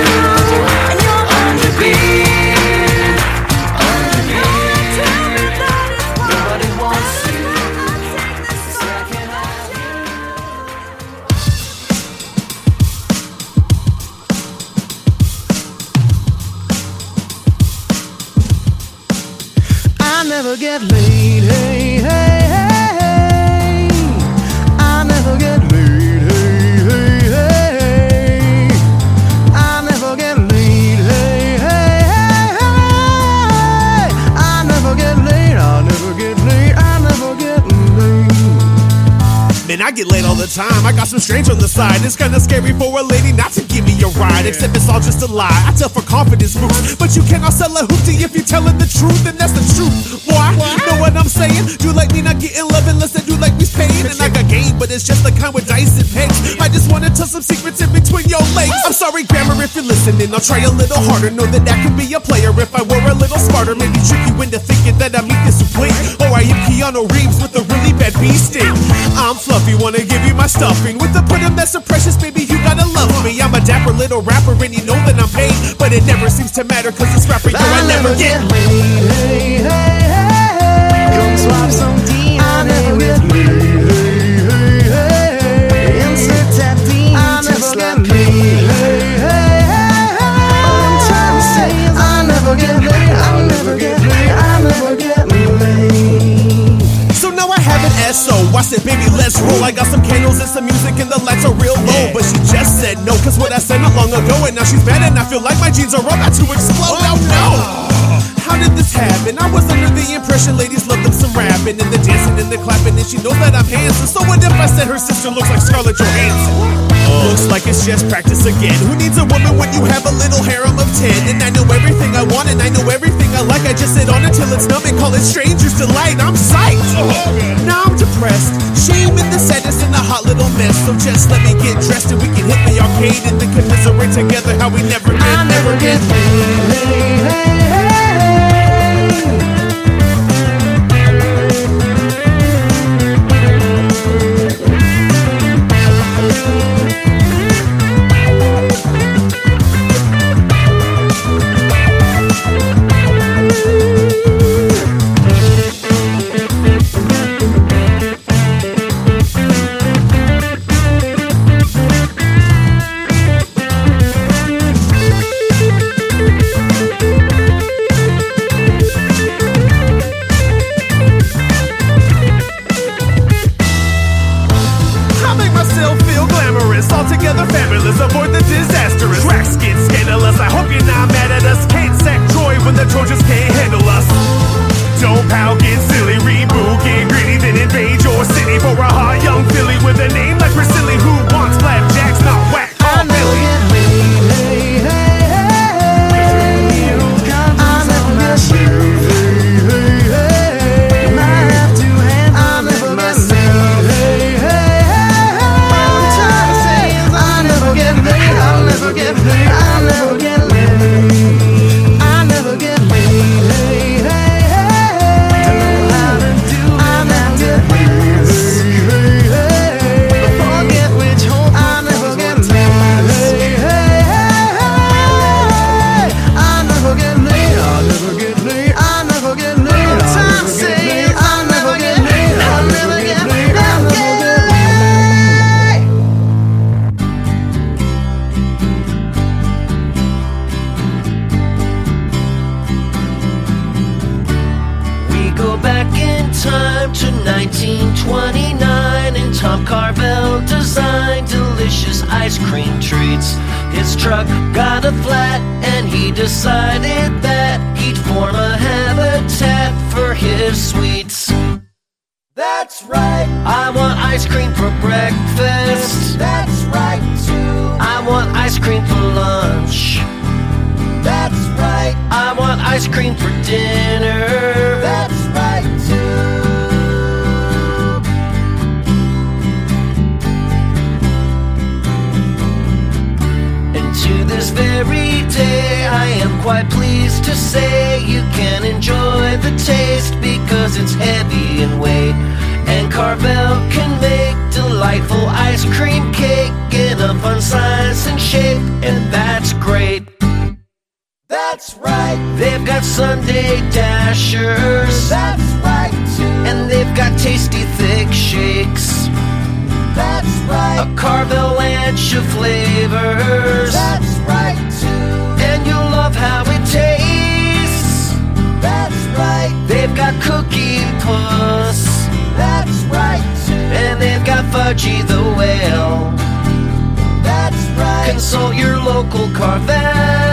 [SPEAKER 4] Underbeard, underbeard, nobody wants you. They say I can't have you. I never get laid, hey, hey, hey, hey. I never get laid, hey, hey, hey, hey. I never get laid, hey, hey, hey, hey. I never get laid, I never get laid, I never get laid.
[SPEAKER 5] Man, I get laid all the time. I got some strange on the side. It's kinda scary for a lady not to give me a ride. Except it's all just a lie. I tell for confidence moves, but you cannot sell a hoopty if you're telling the truth, and that's the truth. Why? Know what I'm saying? Do like me not getting love unless I do like me's pain. And I got game, but it's just the kind with dice and pegs. I just wanna tell some secrets in between your legs. I'm sorry, grammar, if you're listening. I'll try a little harder. Know that I could be a player if I were a little smarter. Maybe trick you into thinking that I'm this complete. Or I am Keanu Reeves with a really bad bee sting. I'm fluffy, wanna give you my stuffing. With the rhythm that's so precious, baby, you gotta love me. I'm a dapper little rapper and you know that I'm paid. But it never seems to matter cause it's rapper, yo, I, I never get laid.
[SPEAKER 4] Hey, hey, hey, hey. Come swap some D N A. I never get laid. Hey, hey, hey. Insert that D N A. I never get laid. Hey, hey, hey, hey. All I'm trying to say is I never get laid. I'll never get laid. I never get laid.
[SPEAKER 5] So now I have an S O. I said, baby, let's roll. I got some candles and some music and the lights are real low. But she just said no, cause what I said not long ago. And now she's mad and I feel like my jeans are about to explode. Oh no! How how did this happen? I was under the impression ladies love them some rapping and the dancing and the clapping, and she knows that I'm handsome. So what if I said her sister looks like Scarlett Johansson? Oh. Looks like it's just practice again. Who needs a woman when you have a little harem of ten? And I know everything I want and I know everything I like. I just sit on it till it's numb and call it stranger's delight. I'm psyched. Oh, now I'm depressed. Shame in the sadness and a hot little mess. So just let me get dressed and we can hit the arcade and then commiserate together how we never did.
[SPEAKER 4] I'll never get laid. Hey, hey, hey.
[SPEAKER 5] Avoid the disastrous. Tracks get scandalous. I hope you're not mad at us. Can't sack Troy when the Trojans can't handle us. Don't pal, get silly. Reboot, get greedy, then invade your city for a hot young filly with a name like Priscilla who wants flapjacks, not whack.
[SPEAKER 4] I'll never get laid. Hey, hey, hey. I'll never get laid. Hey, hey, hey. Might have to handle myself. Hey, hey, hey. All I'm trying to say is I'll never get laid. I'll never get laid. I'll never get laid. I'll never get laid. Hey, hey, hey. I know how to do it. I'll never get laid. Hey, hey, hey. Forget which home. I'll never get laid. Hey, hey, hey. I'll never get laid. I'll never get laid. I'll never get laid. All I'm trying to say is I'll never get laid. I'll never get laid. I'll never get laid. We go back in time to nineteen twenty-nine, and Tom Carvel designed delicious ice cream treats. His truck got a flat, and he decided that he'd form a habitat for his sweets. That's right. I want ice cream for breakfast. That's right, too. I want ice cream for lunch. That's right. I want ice cream for dinner. That's right, too. And to this very day, I am quite pleased to say you can enjoy the taste because it's heavy in weight. And Carvel can make delightful ice cream cake in a fun size and shape, and that's great. That's right. They've got Sunday Dashers. That's right, too. And they've got tasty thick shakes. That's right. A Carvel Ancha flavors. That's right, too. And you'll love how it tastes. That's right. They've got Cookie Puss. That's right, too. And they've got Fudgy the Whale. That's right. Consult your local Carvel.